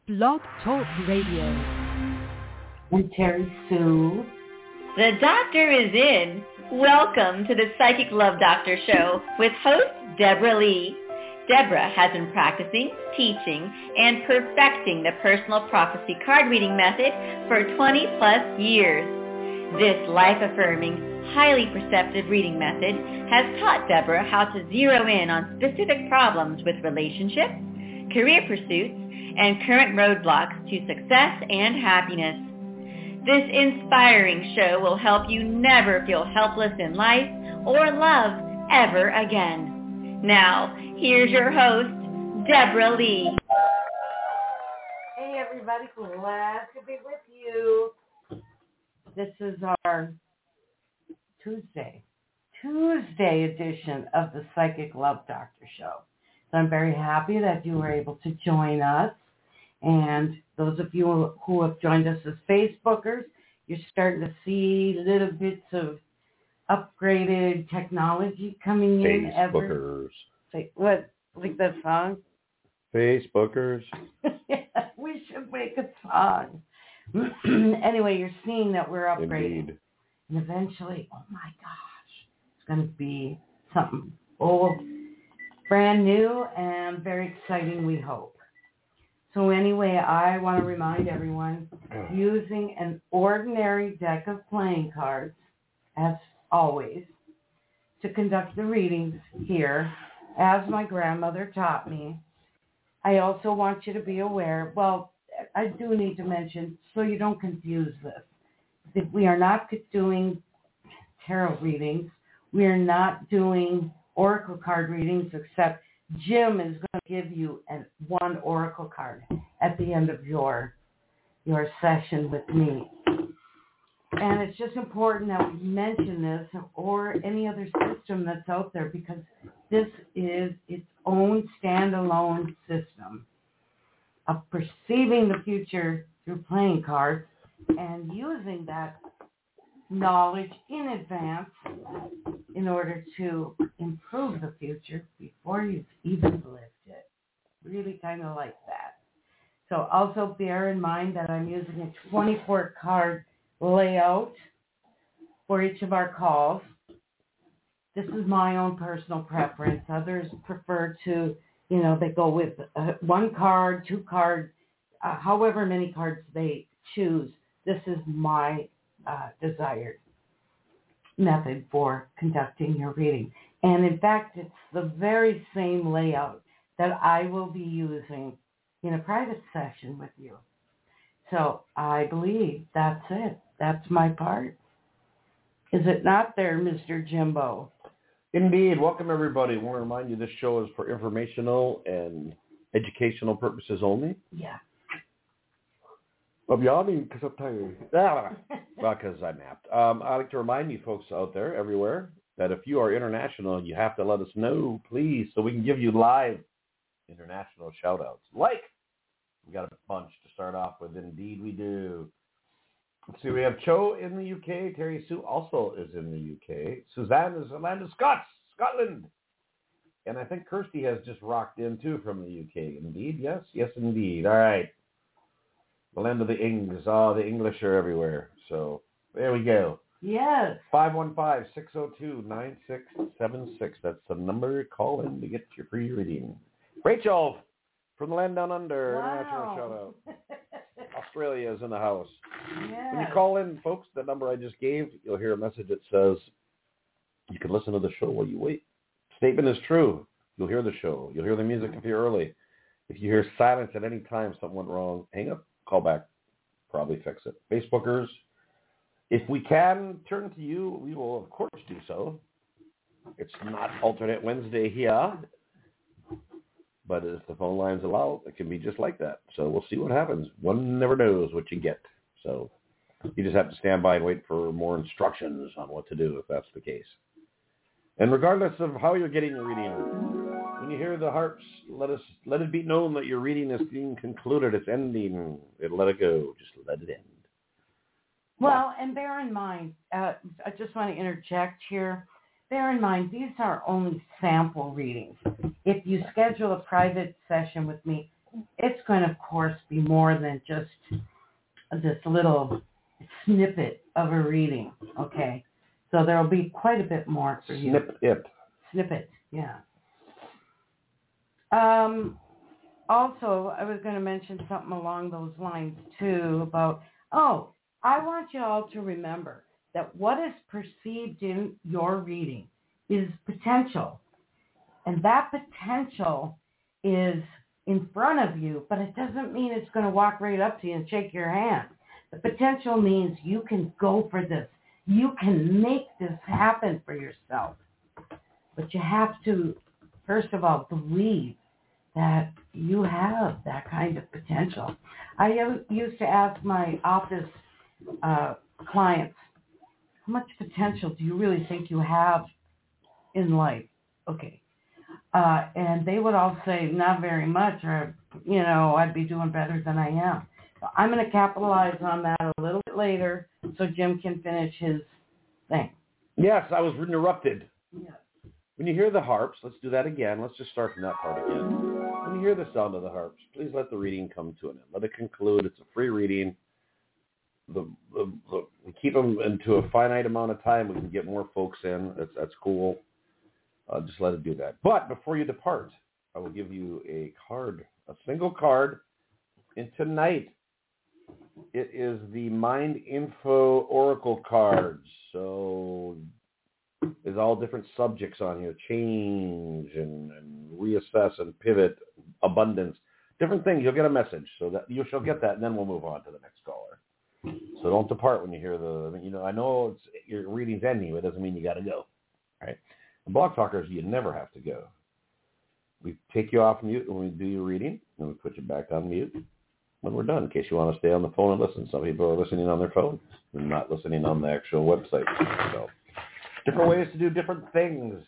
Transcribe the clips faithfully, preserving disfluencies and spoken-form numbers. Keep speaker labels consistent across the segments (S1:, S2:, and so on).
S1: Blog Talk Radio.
S2: And Terry Sue.
S3: The doctor is in. Welcome to the Psychic Love Doctor Show with host Deborah Lee. Deborah has been practicing, teaching, and perfecting the personal prophecy card reading method for twenty plus years. This life-affirming, highly perceptive reading method has taught Deborah how to zero in on specific problems with relationships, career pursuits, and current roadblocks to success and happiness. This inspiring show will help you never feel helpless in life or love ever again. Now, here's your host, Deborah Lee.
S2: Hey everybody, glad to be with you. This is our Tuesday, Tuesday edition of the Psychic Love Doctor Show. So I'm very happy that you were able to join us. And those of you who have joined us as Facebookers, you're starting to see little bits of upgraded technology coming in.
S4: Facebookers.
S2: Every, what, like that song?
S4: Facebookers.
S2: We should make a song. Anyway, you're seeing that we're upgrading.
S4: Indeed.
S2: And eventually, oh my gosh, it's going to be something old, brand new, and very exciting, we hope. So anyway, I want to remind everyone, using an ordinary deck of playing cards, as always, to conduct the readings here, as my grandmother taught me. I also want you to be aware, well, I do need to mention, so you don't confuse this, that we are not doing tarot readings. We are not doing oracle card readings, except Jim is going to give you an, one oracle card at the end of your your session with me. And it's just important that we mention this or any other system that's out there, because this is its own standalone system of perceiving the future through playing cards and using that knowledge in advance in order to improve the future before you've even lived it. Really kind of like that. So also bear in mind that I'm using a twenty-four card layout for each of our calls. This is my own personal preference. Others prefer to, you know, they go with uh, one card, two cards, uh, however many cards they choose. This is my uh, desired method for conducting your reading. And in fact, it's the very same layout that I will be using in a private session with you. So I believe that's it. That's my part. Is it not there, Mister Jimbo?
S4: Indeed. Welcome, everybody. I want to remind you this show is for informational and educational purposes only.
S2: Yeah.
S4: I'm yawning because I'm tired. Ah, well, because I napped. Um, I'd like to remind you folks out there, everywhere, that if you are international, you have to let us know, please, so we can give you live international shout-outs. Like, we got a bunch to start off with. Indeed, we do. Let's see, we have Cho in the U K. Terry Sue also is in the U K. Suzanne is in land of Scots, Scotland. And I think Kirsty has just rocked in, too, from the U K. Indeed, yes, yes, indeed. All right. The land of the Ings. Oh, the English are everywhere. So there we go.
S2: Yes.
S4: five one five, six oh two, nine six seven six. That's the number. Call in to get your free reading. Rachel from the land down under.
S2: Wow.
S4: International shout-out. Australia is in the house.
S2: Yes.
S4: When you call in, folks, the number I just gave, you'll hear a message that says you can listen to the show while you wait. Statement is true. You'll hear the show. You'll hear the music if you're early. If you hear silence at any time, something went wrong, hang up. Call back, probably fix it. Facebookers, if we can turn to you, we will, of course, do so. It's not alternate Wednesday here, but if the phone lines allow, it can be just like that. So we'll see what happens. One never knows what you get. So you just have to stand by and wait for more instructions on what to do if that's the case. And regardless of how you're getting your reading, when you hear the harps, let us let it be known that your reading is being concluded. It's ending. It'll let it go. Just let it end.
S2: Well, and bear in mind, uh, I just want to interject here. Bear in mind, these are only sample readings. If you schedule a private session with me, it's going to, of course, be more than just this little snippet of a reading, okay? So there will be quite a bit more for you.
S4: Snippet.
S2: Snippet, yeah. Um, also, I was going to mention something along those lines, too, about, oh, I want you all to remember that what is perceived in your reading is potential. And that potential is in front of you, but it doesn't mean it's going to walk right up to you and shake your hand. The potential means you can go for this. You can make this happen for yourself. But you have to, first of all, believe that you have that kind of potential. I used to ask my office uh, clients, how much potential do you really think you have in life? Okay. Uh, and they would all say, not very much, or, you know, I'd be doing better than I am. So I'm going to capitalize on that a little bit later so Jim can finish his thing.
S4: Yes, I was interrupted.
S2: Yes.
S4: When you hear the harps, let's do that again. Let's just start from that part again. When you hear the sound of the harps, please let the reading come to an end. Let it conclude. It's a free reading. The, the, the, we keep them into a finite amount of time. We can get more folks in. That's, that's cool. Uh, just let it do that. But before you depart, I will give you a card, a single card. And tonight, it is the Mind Info Oracle cards. So there's all different subjects on here. Change and, and reassess and pivot, abundance, different things. You'll get a message. So that you shall get that, and then we'll move on to the next caller. So don't depart when you hear the, I mean, you know, I know it's, your reading's ending, but it doesn't mean you got to go. All right. The Blog Talkers, you never have to go. We take you off mute when we do your reading, and we put you back on mute when we're done, in case you want to stay on the phone and listen. Some people are listening on their phones and not listening on the actual website. So different ways to do different things.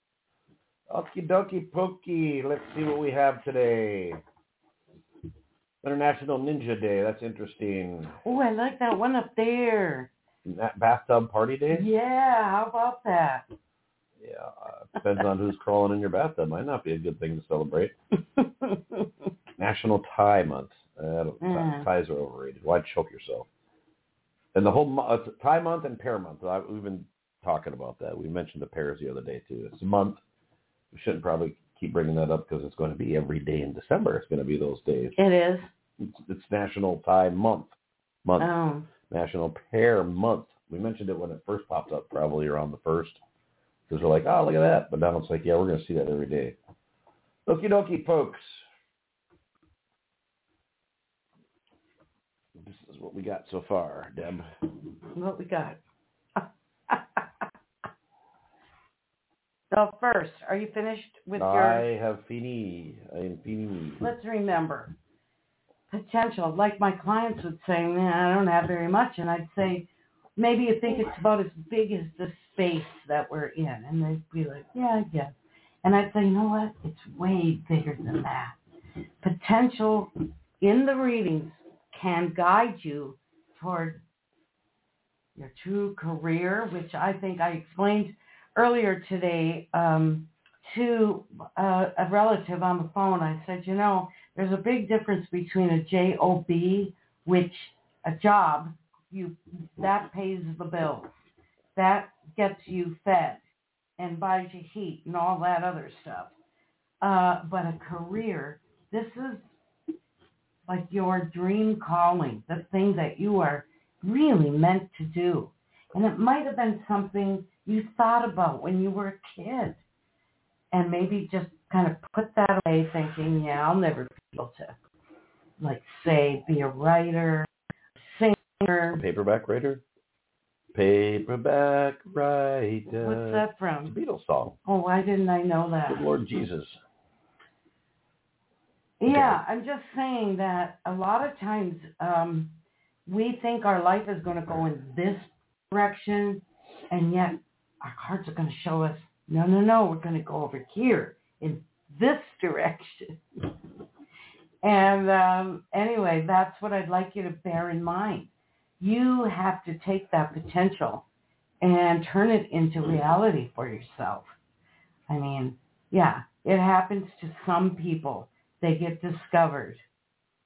S4: Okie dokie pokey. Let's see what we have today. International Ninja Day. That's interesting.
S2: Oh, I like that one up there.
S4: That bathtub party day?
S2: Yeah, how about that?
S4: Yeah, uh, depends on who's crawling in your bathtub. Might not be a good thing to celebrate. National Tie Month. Uh,
S2: mm.
S4: Ties are overrated. Why choke yourself? And the whole month, uh, Tie Month and Pear Month. I, we've been talking about that. We mentioned the pears the other day too. It's a month. We shouldn't probably keep bringing that up because it's going to be every day in December. It's going to be those days.
S2: It is.
S4: It's, it's National Tie Month. Month.
S2: Oh.
S4: National Pear Month. We mentioned it when it first popped up, probably around the first. Because we're like, oh, look at that. But now it's like, yeah, we're going to see that every day. Okie dokie, folks. This is what we got so far, Deb.
S2: What we got? So first, are you finished with your...
S4: I have fini. I am fini.
S2: Let's remember, potential. Like my clients would say, man, I don't have very much. And I'd say, maybe you think it's about as big as the space that we're in. And they'd be like, yeah, I guess. And I'd say, you know what? It's way bigger than that. Potential in the readings can guide you toward your true career, which I think I explained earlier today um, to uh, a relative on the phone. I said, you know, there's a big difference between a J O B, which a job, you that pays the bills. That gets you fed and buys you heat and all that other stuff. Uh, but a career, this is like your dream calling, the thing that you are really meant to do. And it might have been something you thought about when you were a kid. And maybe just kind of put that away thinking, yeah, I'll never be able to, like, say, be a writer, singer.
S4: Paperback writer? Paperback writer.
S2: What's that from?
S4: It's a Beatles song.
S2: Oh, why didn't I know that?
S4: Good Lord Jesus.
S2: Yeah, okay. I'm just saying that a lot of times um, we think our life is going to go in this direction, and yet our cards are going to show us, no, no, no, we're going to go over here in this direction. And um, anyway, that's what I'd like you to bear in mind. You have to take that potential and turn it into reality for yourself. I mean, yeah, it happens to some people. They get discovered.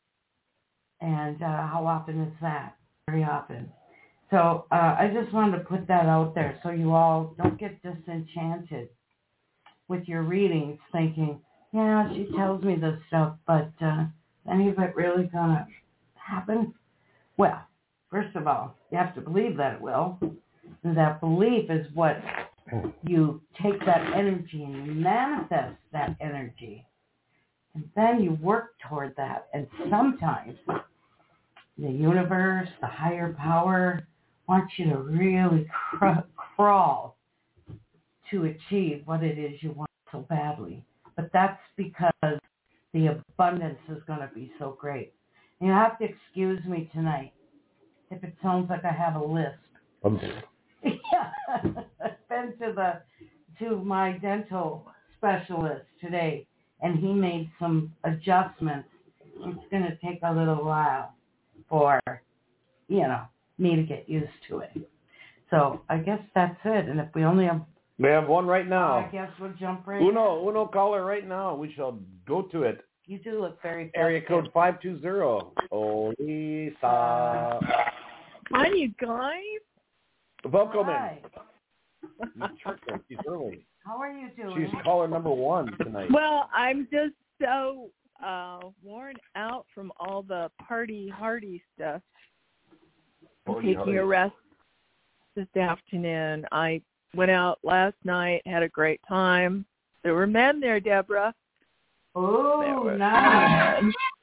S2: And uh, how often is that? Very often. So uh, I just wanted to put that out there so you all don't get disenchanted with your readings thinking, yeah, she tells me this stuff, but uh, any of it really going to happen? Well, first of all, you have to believe that it will. And that belief is what you take that energy and you manifest that energy. And then you work toward that. And sometimes the universe, the higher power, wants you to really cr- crawl to achieve what it is you want so badly. But that's because the abundance is going to be so great. And you have to excuse me tonight if it sounds like I have a lisp.
S4: Um,
S2: Yeah, I've been to the to my dental specialist today, and he made some adjustments. It's going to take a little while for, you know, me to get used to it. So I guess that's it. And if we only have,
S4: we have one right now.
S2: I guess we'll jump right
S4: Uno,
S2: in.
S4: Uno caller right now. We shall go to it.
S2: You do look very festive.
S4: Area code five two zero. Olisa.
S1: Hi, you guys.
S4: Welcome
S2: Hi.
S4: in. She's early.
S2: How are you doing?
S4: She's caller number one tonight.
S1: Well, I'm just so uh, worn out from all the party hardy stuff. I'm
S4: Party
S1: taking
S4: hardy.
S1: a rest this afternoon. I went out last night, had a great time. There were men there, Deborah.
S2: Oh,
S1: There
S2: nice.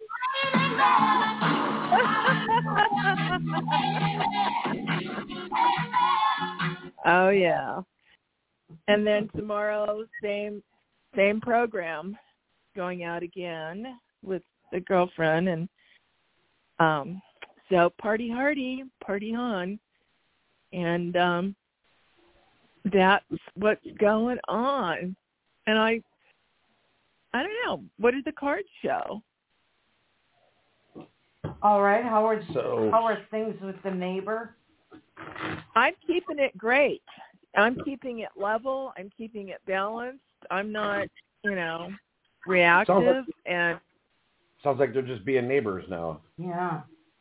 S1: Oh yeah. And then tomorrow, same same program, going out again with the girlfriend, and um, so party hardy, party on, and um, that's what's going on. And I, I don't know, what did the cards show?
S2: All right, how are,
S4: So-
S2: how are things with the neighbor?
S1: I'm keeping it great. I'm keeping it level. I'm keeping it balanced. I'm not, you know, reactive.
S4: Sounds like,
S1: and
S4: sounds like they're just being neighbors now,
S2: Yeah.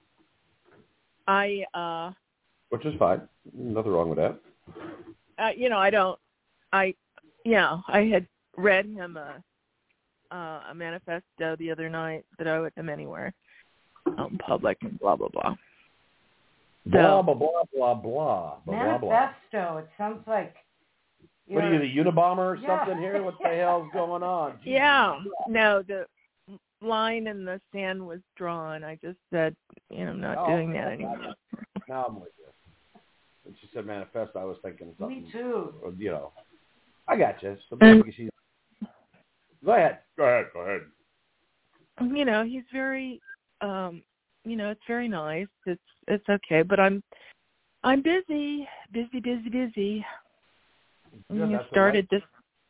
S1: I, uh,
S4: which is fine. Nothing wrong with that.
S1: uh, you know, I don't, I, yeah, I had read him a, uh, a manifesto the other night that I wouldn't him anywhere out in public and blah, blah, blah.
S4: Blah,
S1: So-
S4: blah, blah, blah, blah, blah, blah.
S2: Manifesto. It sounds like.
S4: What are you, the Unabomber or
S2: Yeah.
S4: something here? What the hell's going on? Jesus.
S1: Yeah, no, the line in the sand was drawn. I just said, you know, I'm not
S4: Oh,
S1: doing that
S4: okay.
S1: anymore.
S4: Now I'm with you. When she said manifest, I was thinking something.
S2: Me too.
S4: You know, I got you. So
S1: And-
S4: basically she's... Go ahead. Go ahead. Go ahead.
S1: You know, he's very, um, you know, it's very nice. It's it's okay, but I'm I'm busy, busy, busy, busy.
S4: Yeah,
S1: you
S4: that's
S1: started this.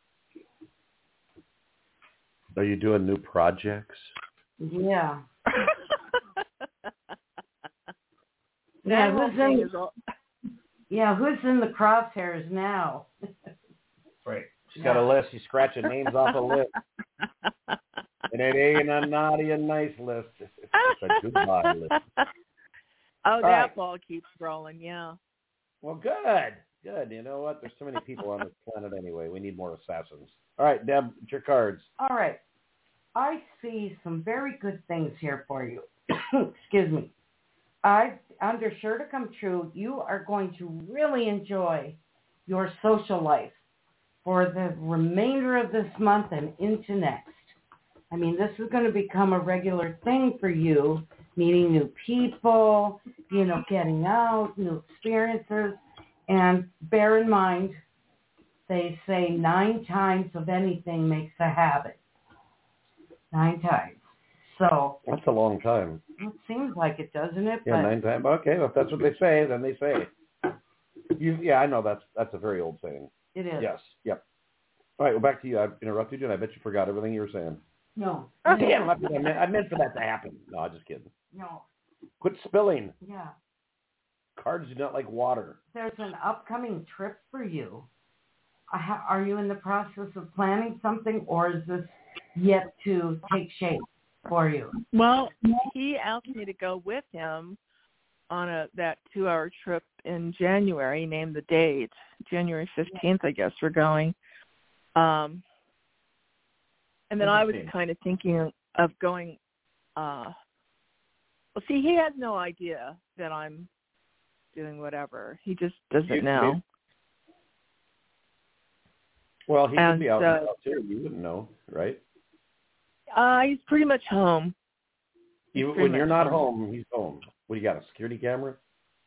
S4: Are you doing new projects?
S2: Yeah.
S1: That
S2: Yeah,
S1: whole
S2: who's
S1: thing
S2: in,
S1: is all-
S2: yeah, who's in the crosshairs now?
S4: Right. She's
S2: Yeah.
S4: got a list. She's scratching names off a list. And it ain't a naughty and nice list. It's a goodbye list.
S1: Oh, that
S4: right.
S1: ball keeps rolling, yeah.
S4: Well, good. Good. You know what? There's too many people on this planet anyway. We need more assassins. All right, Deb, it's your cards.
S2: All right. I see some very good things here for you. Excuse me. I, under sure to come true, you are going to really enjoy your social life for the remainder of this month and into next. I mean, this is going to become a regular thing for you, meeting new people, you know, getting out, new experiences. And bear in mind, they say nine times of anything makes a habit. Nine times. So
S4: That's a long time.
S2: it seems like it, doesn't it?
S4: Yeah,
S2: But
S4: nine times. Okay, well, if that's what they say, then they say. You, yeah, I know that's that's a very old saying.
S2: it is.
S4: Yes. Yep. All right. Well, back to you. I interrupted you, and I bet you forgot everything you were saying.
S2: No.
S4: Oh, damn! I meant, I meant for that to happen. No, I'm just kidding.
S2: No.
S4: Quit spilling.
S2: Yeah.
S4: Cards do not like water.
S2: There's an upcoming trip for you. I ha- Are you in the process of planning something, or is this yet to take shape? for you?
S1: Well, he asked me to go with him on a that two-hour trip in January. He named the date, January fifteenth, I guess we're going. Um, and then I was kind of thinking of going. Uh, well, see, he has no idea that I'm doing whatever. He just doesn't know.
S4: Well, he
S1: and
S4: could be out
S1: so,
S4: and about too. You wouldn't know, right?
S1: Uh, he's pretty much home.
S4: You, when you're not home. home, he's home. What do you got? A security camera?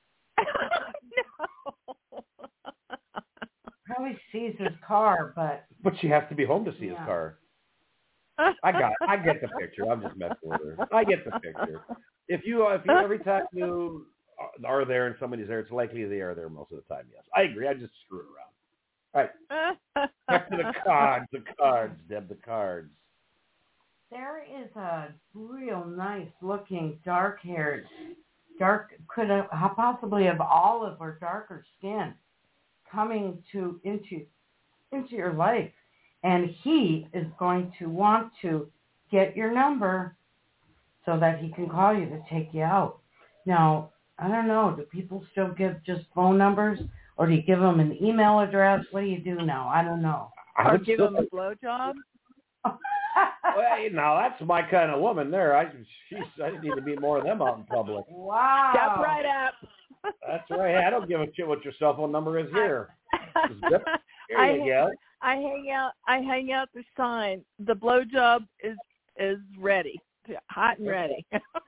S1: No.
S2: Probably sees his car, but
S4: but she has to be home to see
S2: yeah.
S4: his car. I got. I get the picture. I'm just messing with her. I get the picture. If you, if you, every time you are there and somebody's there, it's likely they are there most of the time. Yes, I agree. I just screw it around. All right. Back to the cards. The cards, Deb. The cards.
S2: There is a real nice looking dark haired, dark, could have possibly have olive or darker skin coming to into into your life. And he is going to want to get your number so that he can call you to take you out. Now, I don't know, do people still give just phone numbers or do you give them an email address? What do you do now? I don't know.
S1: I or give them a blowjob?
S4: Well, now that's my kind of woman there. I she's, I need to be more of them out in public.
S2: Wow.
S1: Step right up.
S4: That's right. I don't give a shit what your cell phone number is here. Here
S1: I,
S4: you go.
S1: I hang out. I hang out the sign. The blowjob is is ready, hot and ready.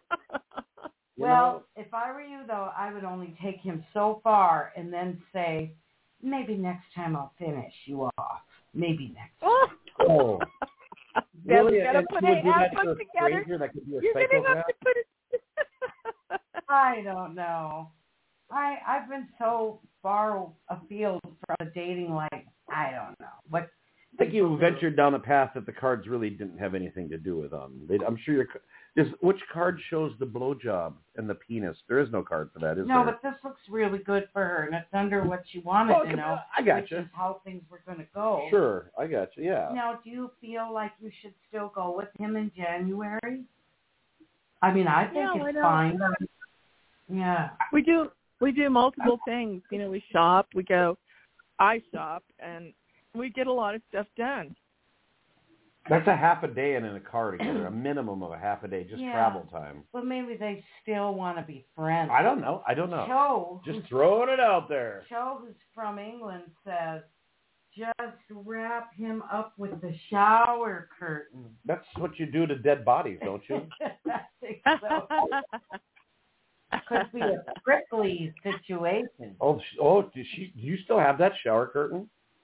S2: Well, if I were you, though, I would only take him so far and then say, maybe next time I'll finish you off. Maybe next time.
S4: Oh.
S1: Really?
S4: You
S1: gotta put it
S4: that
S1: together.
S4: That could be a
S1: You're going to have to put it.
S2: I don't know. I I've been so far afield from the dating life. I don't know. What
S4: I think you ventured down a path that the cards really didn't have anything to do with. Um, they, I'm sure you're. This, which card shows the blowjob and the penis? There is no card for that, is
S2: no,
S4: there?
S2: No, but this looks really good for her, and it's under what she wanted
S4: oh,
S2: to know.
S4: I got
S2: which
S4: you.
S2: is how things were going to go.
S4: Sure, I got you. Yeah.
S2: Now, do you feel like you should still go with him in January? I mean, I think
S1: yeah,
S2: it's fine. Yeah.
S1: We do. We do multiple things. You know, we shop. We go. I shop, and we get a lot of stuff done.
S4: That's a half a day in, in a car together, a minimum of a half a day, just
S2: yeah.
S4: travel time.
S2: But maybe they still want to be friends.
S4: I don't know. I don't know.
S2: Cho,
S4: just throwing it out there.
S2: Cho, who's from England, says, just wrap him up with the shower curtain.
S4: That's what you do to dead bodies, don't you?
S2: I think so. Could be a prickly situation.
S4: Oh, oh, does she? Do you still have that shower curtain?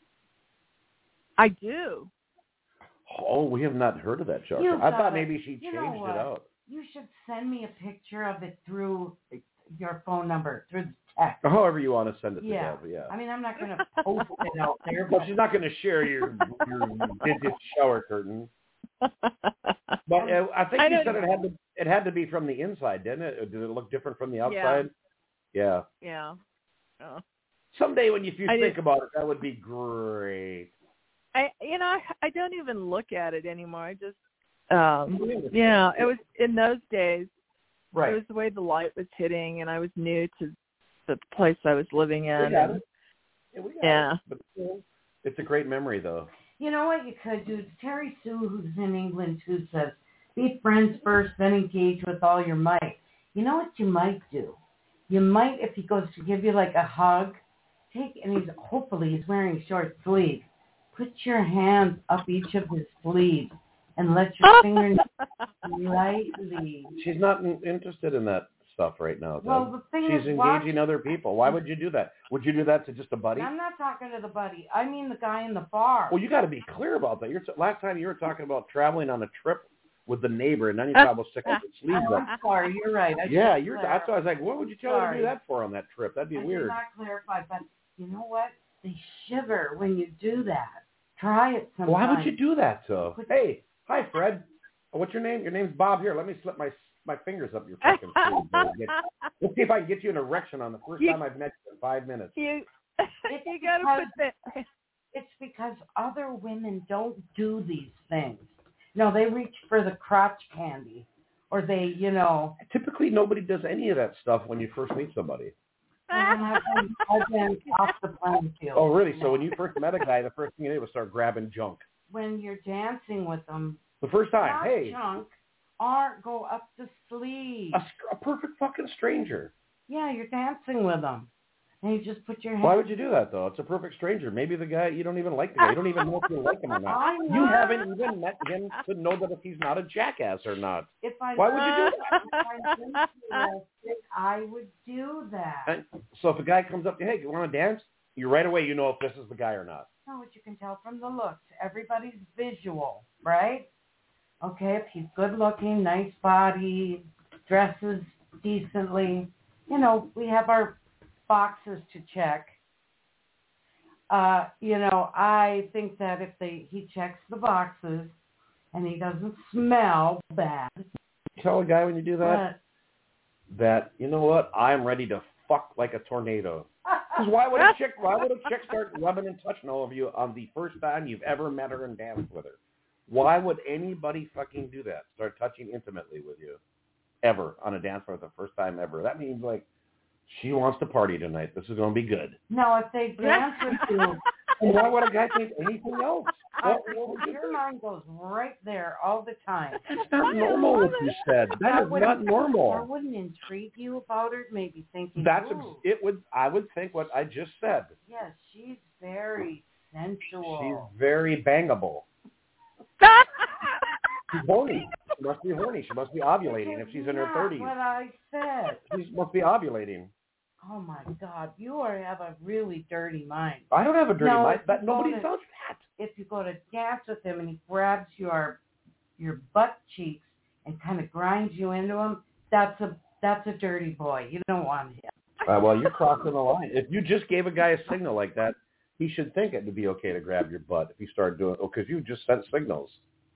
S1: I do.
S4: Oh, we have not heard of that shower
S2: You
S4: curtain. I thought
S2: it.
S4: maybe she
S2: you
S4: changed it out.
S2: You should send me a picture of it through your phone number, through the text.
S4: However you want to send it to
S2: yeah.
S4: Deb, yeah.
S2: I mean, I'm not going to post it out there.
S4: Well, she's not going to share your your vintage shower curtain. But uh, I think
S1: I
S4: you said
S1: know.
S4: it had to it had to be from the inside, didn't it? Or did it look different from the outside? Yeah.
S1: Yeah. Yeah. Oh.
S2: Someday
S4: when you, if you
S1: I
S4: think
S1: did.
S4: about it, that would be great.
S1: I you know I, I don't even look at it anymore. I just um yeah, it was in those days.
S4: Right.
S1: It was the way the light was hitting, and I was new to the place I was living in.
S4: We got
S1: and,
S4: it. Yeah, we got
S1: yeah.
S4: it. But it's a great memory, though.
S2: You know what you could do? Terry Sue, who's in England, too, says, be friends first, then engage with all your might. You know what you might do? You might, if he goes to give you like a hug, take, and he's hopefully he's wearing short sleeves, put your hands up each of his sleeves and let your fingers lightly.
S4: She's not in, interested in that stuff right now, Deb.
S2: Well, the thing
S4: She's
S2: is,
S4: engaging
S2: watch,
S4: other people. Why would you do that? Would you do that to just a buddy?
S2: I'm not talking to the buddy. I mean the guy in the bar.
S4: Well, you got to be clear about that. You're, last time you were talking about traveling on a trip with the neighbor, and then you talk about sticking your sleeves
S2: oh,
S4: up.
S2: I'm sorry, you're right. I
S4: yeah, you're. That's why I was like, what would you tell her to do that for on that trip? That'd be
S2: I
S4: weird.
S2: did not clarify, but you know what? They shiver when you do that. Try it sometime.
S4: Why would you do that, though? Hey, hi, Fred. Oh, what's your name? Your name's Bob. Here, let me slip my my fingers up your fucking sleeve. Let's see if I can get you an erection on the first
S1: you,
S4: time I've met you in five minutes.
S1: You, you got to put that.
S2: It's because other women don't do these things. No, they reach for the crotch candy, or they, you know.
S4: Typically, nobody does any of that stuff when you first meet somebody.
S2: And I've been, I've been off the playing field.
S4: Oh, really? So when you first met a guy, the first thing you did was start grabbing junk.
S2: When you're dancing with them,
S4: the first time,
S2: not
S4: hey,
S2: junk, or go up the sleeve.
S4: A, a perfect fucking stranger.
S2: Yeah, you're dancing with them. And you just put your hand.
S4: Why would you do that, though? It's a perfect stranger. Maybe the guy, you don't even like the guy. You don't even know if you like him or not. You haven't even met him to know that if he's not a jackass or not.
S2: If I,
S4: Why would you do that?
S2: If I, I would do that.
S4: And so if a guy comes up to you, hey, you want to dance? You right away, you know if this is the guy or not.
S2: No, what you can tell from the looks. Everybody's visual, right? Okay, if he's good looking, nice body, dresses decently, you know, we have our boxes to check. Uh, you know, I think that if they he checks the boxes and he doesn't smell bad.
S4: Tell a guy when you do that but, that, you know what, I'm ready to fuck like a tornado. Because why would a chick why would a chick start rubbing and touching all of you on the first time you've ever met her and danced with her? Why would anybody fucking do that? Start touching intimately with you. Ever on a dance floor the first time ever. That means like she wants to party tonight. This is going to be good.
S2: No, if they dance with you.
S4: And why would a guy think anything else? What,
S2: what your mind goes right there all the time.
S4: That's not normal what you said. That, that is not normal.
S2: That wouldn't intrigue you about her, maybe thinking,
S4: That's
S2: ooh.
S4: It would, I would think what I just said.
S2: Yes, she's very sensual.
S4: She's very bangable. She's horny. She must be horny. She must be ovulating if she's in her thirties.
S2: That's what I said.
S4: She must be ovulating.
S2: Oh my God, you are have a really dirty mind.
S4: I don't have a dirty
S2: no,
S4: mind. That nobody
S2: to,
S4: does that.
S2: If you go to dance with him and he grabs your your butt cheeks and kind of grinds you into him, that's a that's a dirty boy. You don't want him.
S4: Uh, well, you're crossing the line. If you just gave a guy a signal like that, he should think it would be okay to grab your butt if you start doing it. Oh, because you just sent signals.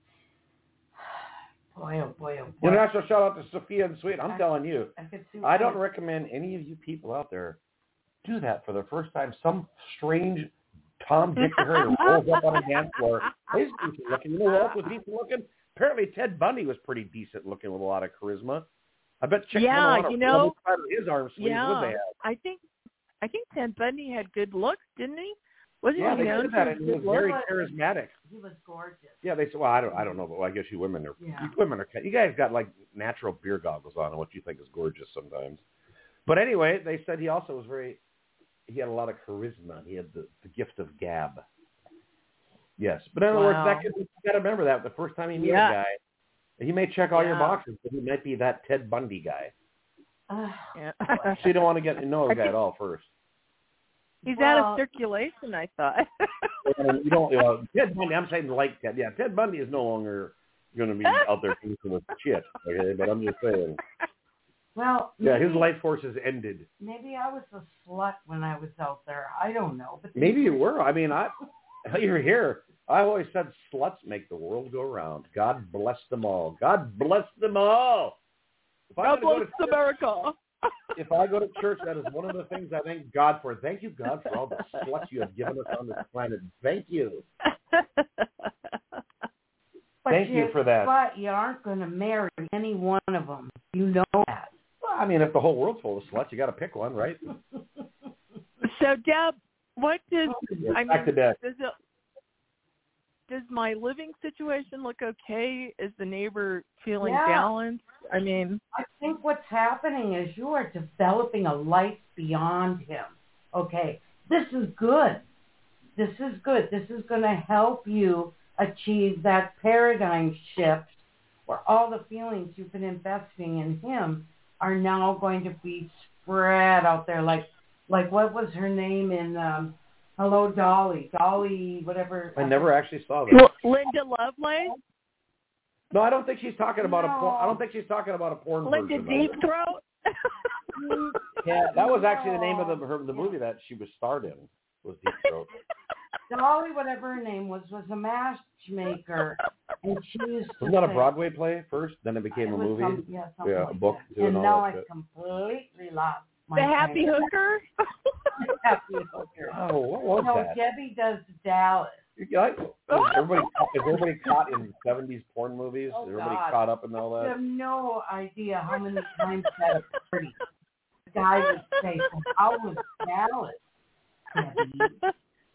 S2: Boy, oh boy, oh boy.
S4: International shout out to Sophia and Sweet. I'm I, telling you,
S2: I,
S4: I don't recommend any of you people out there do that for the first time. Some strange Tom, Dick, or Harry rolls up on a dance floor. He's decent looking. You know who else was decent looking? Apparently Ted Bundy was pretty decent looking with a lot of charisma. I bet chicks
S1: yeah,
S4: want to
S1: you know,
S4: his arm sleeves
S1: yeah,
S4: would they have.
S1: I think I think Ted Bundy had good looks, didn't he? Wasn't
S4: yeah,
S1: he
S4: they
S1: known
S4: said that, and he was very charismatic.
S2: He was gorgeous.
S4: Yeah, they said, well, I don't, I don't know, but well, I guess you women are,
S2: yeah.
S4: you women are, you guys got like natural beer goggles on, and what you think is gorgeous sometimes. But anyway, they said he also was very, he had a lot of charisma. He had the, the gift of gab. Yes, but in other
S2: wow.
S4: words, that could, you got to remember that the first time you meet
S1: yeah.
S4: a guy, he may check all
S1: yeah.
S4: your boxes, but he might be that Ted Bundy guy.
S2: Uh,
S1: yeah.
S4: So you don't want to get to know the guy at all first.
S1: He's
S2: well,
S1: out of circulation, I thought.
S4: And you don't. Uh, Ted Bundy. I'm saying like Ted. Yeah, Ted Bundy is no longer going to be out there doing with shit. Okay, but I'm just saying.
S2: Well,
S4: yeah,
S2: maybe,
S4: his life force has ended.
S2: Maybe I was a slut when I was out there. I don't know, but
S4: maybe you were. I mean, I. You're here. I always said sluts make the world go round. God bless them all. God bless them all. If
S1: God bless America.
S4: If I go to church, that is one of the things I thank God for. Thank you, God, for all the sluts you have given us on this planet. Thank you. Thank you, you for that.
S2: But you aren't going to marry any one of them. You know that.
S4: Well, I mean, if the whole world's full of sluts, you got to pick one, right?
S1: So, Deb, what does
S4: yeah,
S1: I
S4: back
S1: mean?
S4: To
S1: does it, does my living situation look okay? Is the neighbor feeling
S2: yeah.
S1: balanced? I mean,
S2: I think what's happening is you are developing a life beyond him. Okay, this is good. This is good. This is going to help you achieve that paradigm shift where all the feelings you've been investing in him are now going to be spread out there. Like, like what was her name in um, Hello, Dolly? Dolly, whatever.
S4: I never actually saw that.
S1: Linda Lovelace?
S4: No, I don't think she's talking about
S2: no.
S4: a porn. I don't think she's talking about a porn
S1: Linda
S4: version.
S1: Deep Throat?
S4: Yeah, that was actually the name of the her, the movie that she was starred in. Was Deep Throat.
S2: Dolly, whatever her name was, was a matchmaker, and she used to
S4: Wasn't that a
S2: say,
S4: Broadway play first? Then it became
S2: it
S4: a movie.
S2: Some, yeah,
S4: yeah,
S2: like
S4: a book.
S2: That.
S4: Too,
S2: and
S4: and
S2: now
S4: all
S2: I
S4: that
S2: completely lost my
S1: The Happy Hooker?
S2: Happy Hooker.
S4: Oh, what was
S2: no,
S4: that?
S2: Debbie does Dallas.
S4: Yeah, is everybody is everybody caught in seventies porn movies?
S2: Oh,
S4: is everybody
S2: God.
S4: caught up in all
S2: You
S4: that?
S2: have no idea how many times at a party the guy would say, I was jealous, Debbie.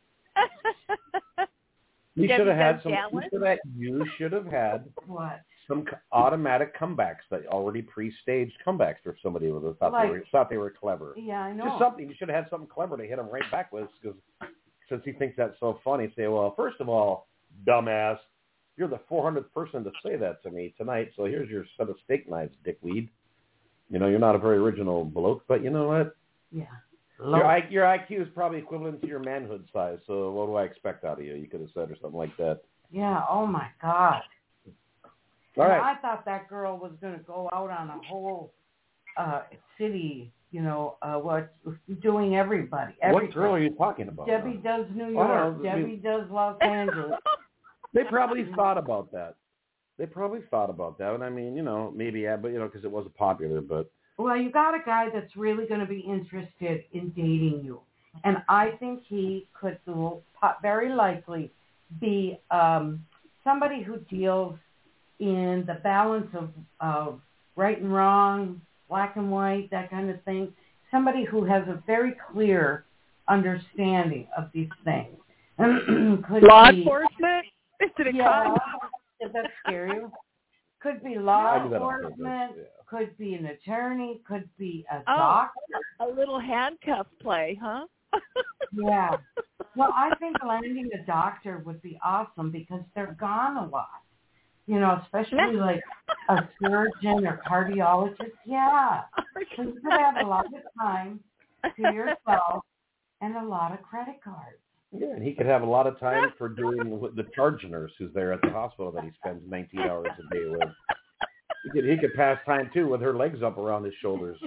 S4: You
S1: Debbie
S4: should have had
S1: does
S4: some. You
S1: jealous?
S4: should have, you should have had
S2: What?
S4: some c- automatic comebacks, that already pre-staged comebacks for somebody who thought
S2: Like-
S4: they were thought they were clever.
S2: Yeah, I know.
S4: Just something. You should have had something clever to hit him right back with, because since he thinks that's so funny, say, well, first of all, dumbass, you're the four hundredth person to say that to me tonight, so here's your set of steak knives, dickweed. You know, you're not a very original bloke, but you know what?
S2: Yeah.
S4: Your, I, your I Q is probably equivalent to your manhood size, so what do I expect out of you? You could have said or something like that.
S2: Yeah, oh my God.
S4: All
S2: and
S4: right.
S2: I thought that girl was going to go out on a whole uh, city, you know, uh, what doing everybody.
S4: What girl are you talking about?
S2: Debbie
S4: now?
S2: does New
S4: Well, I
S2: York.
S4: don't know.
S2: Debbie does Los Angeles.
S4: They probably thought about that. They probably thought about that. And I mean, you know, maybe, yeah, but, you know, because it wasn't popular, but.
S2: Well, you got a guy that's really going to be interested in dating you. And I think he could will very likely be um, somebody who deals in the balance of, of right and wrong, black and white, that kind of thing. Somebody who has a very clear understanding of these things. Could
S1: Law
S2: be,
S1: enforcement? Is it a
S2: yeah,
S1: cop?
S2: does that scare you? Could be law
S4: I do that on purpose,
S2: enforcement,
S4: yeah.
S2: could be an attorney, could be a
S1: Oh.
S2: doctor.
S1: A little handcuff play, huh?
S2: Yeah. Well, I think landing a doctor would be awesome because they're gone a lot. You know, especially like a surgeon or cardiologist. Yeah. So you could have a lot of time to yourself and a lot of credit cards.
S4: Yeah, and he could have a lot of time for doing with the charge nurse who's there at the hospital that he spends nineteen hours a day with. He could, he could pass time, too, with her legs up around his shoulders.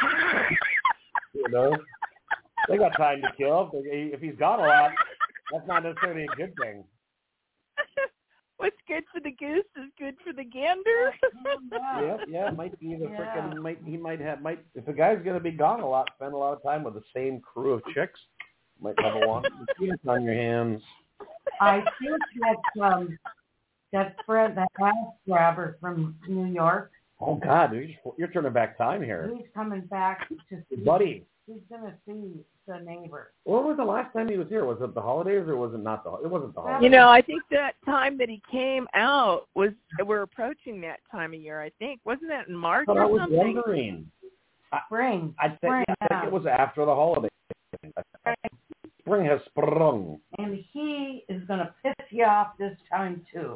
S4: You know? They got time to kill. If he's got a lot, that's not necessarily a good thing.
S1: What's good for the goose is good for the gander.
S4: Yeah, yeah, it might be the
S2: Yeah.
S4: frickin' might he might have might if a guy's gonna be gone a lot, spend a lot of time with the same crew of chicks, might have a lot of penis on your hands.
S2: I think that um, that Fred, that ass grabber from New York,
S4: Oh God, you're, just, you're turning back time here,
S2: he's coming back to see.
S4: buddy.
S2: He's gonna see the neighbor.
S4: When was the last time he was here? Was it the holidays or was it not the? It wasn't the holidays.
S1: You know, I think that time that he came out was, we're approaching that time of year, I think. Wasn't that in March
S4: But I
S1: or
S4: was
S1: something?
S4: wondering.
S2: Spring.
S4: I think,
S2: Spring,
S4: I think
S2: yeah.
S4: it was after the holidays. Spring has sprung.
S2: And he is gonna piss you off this time too.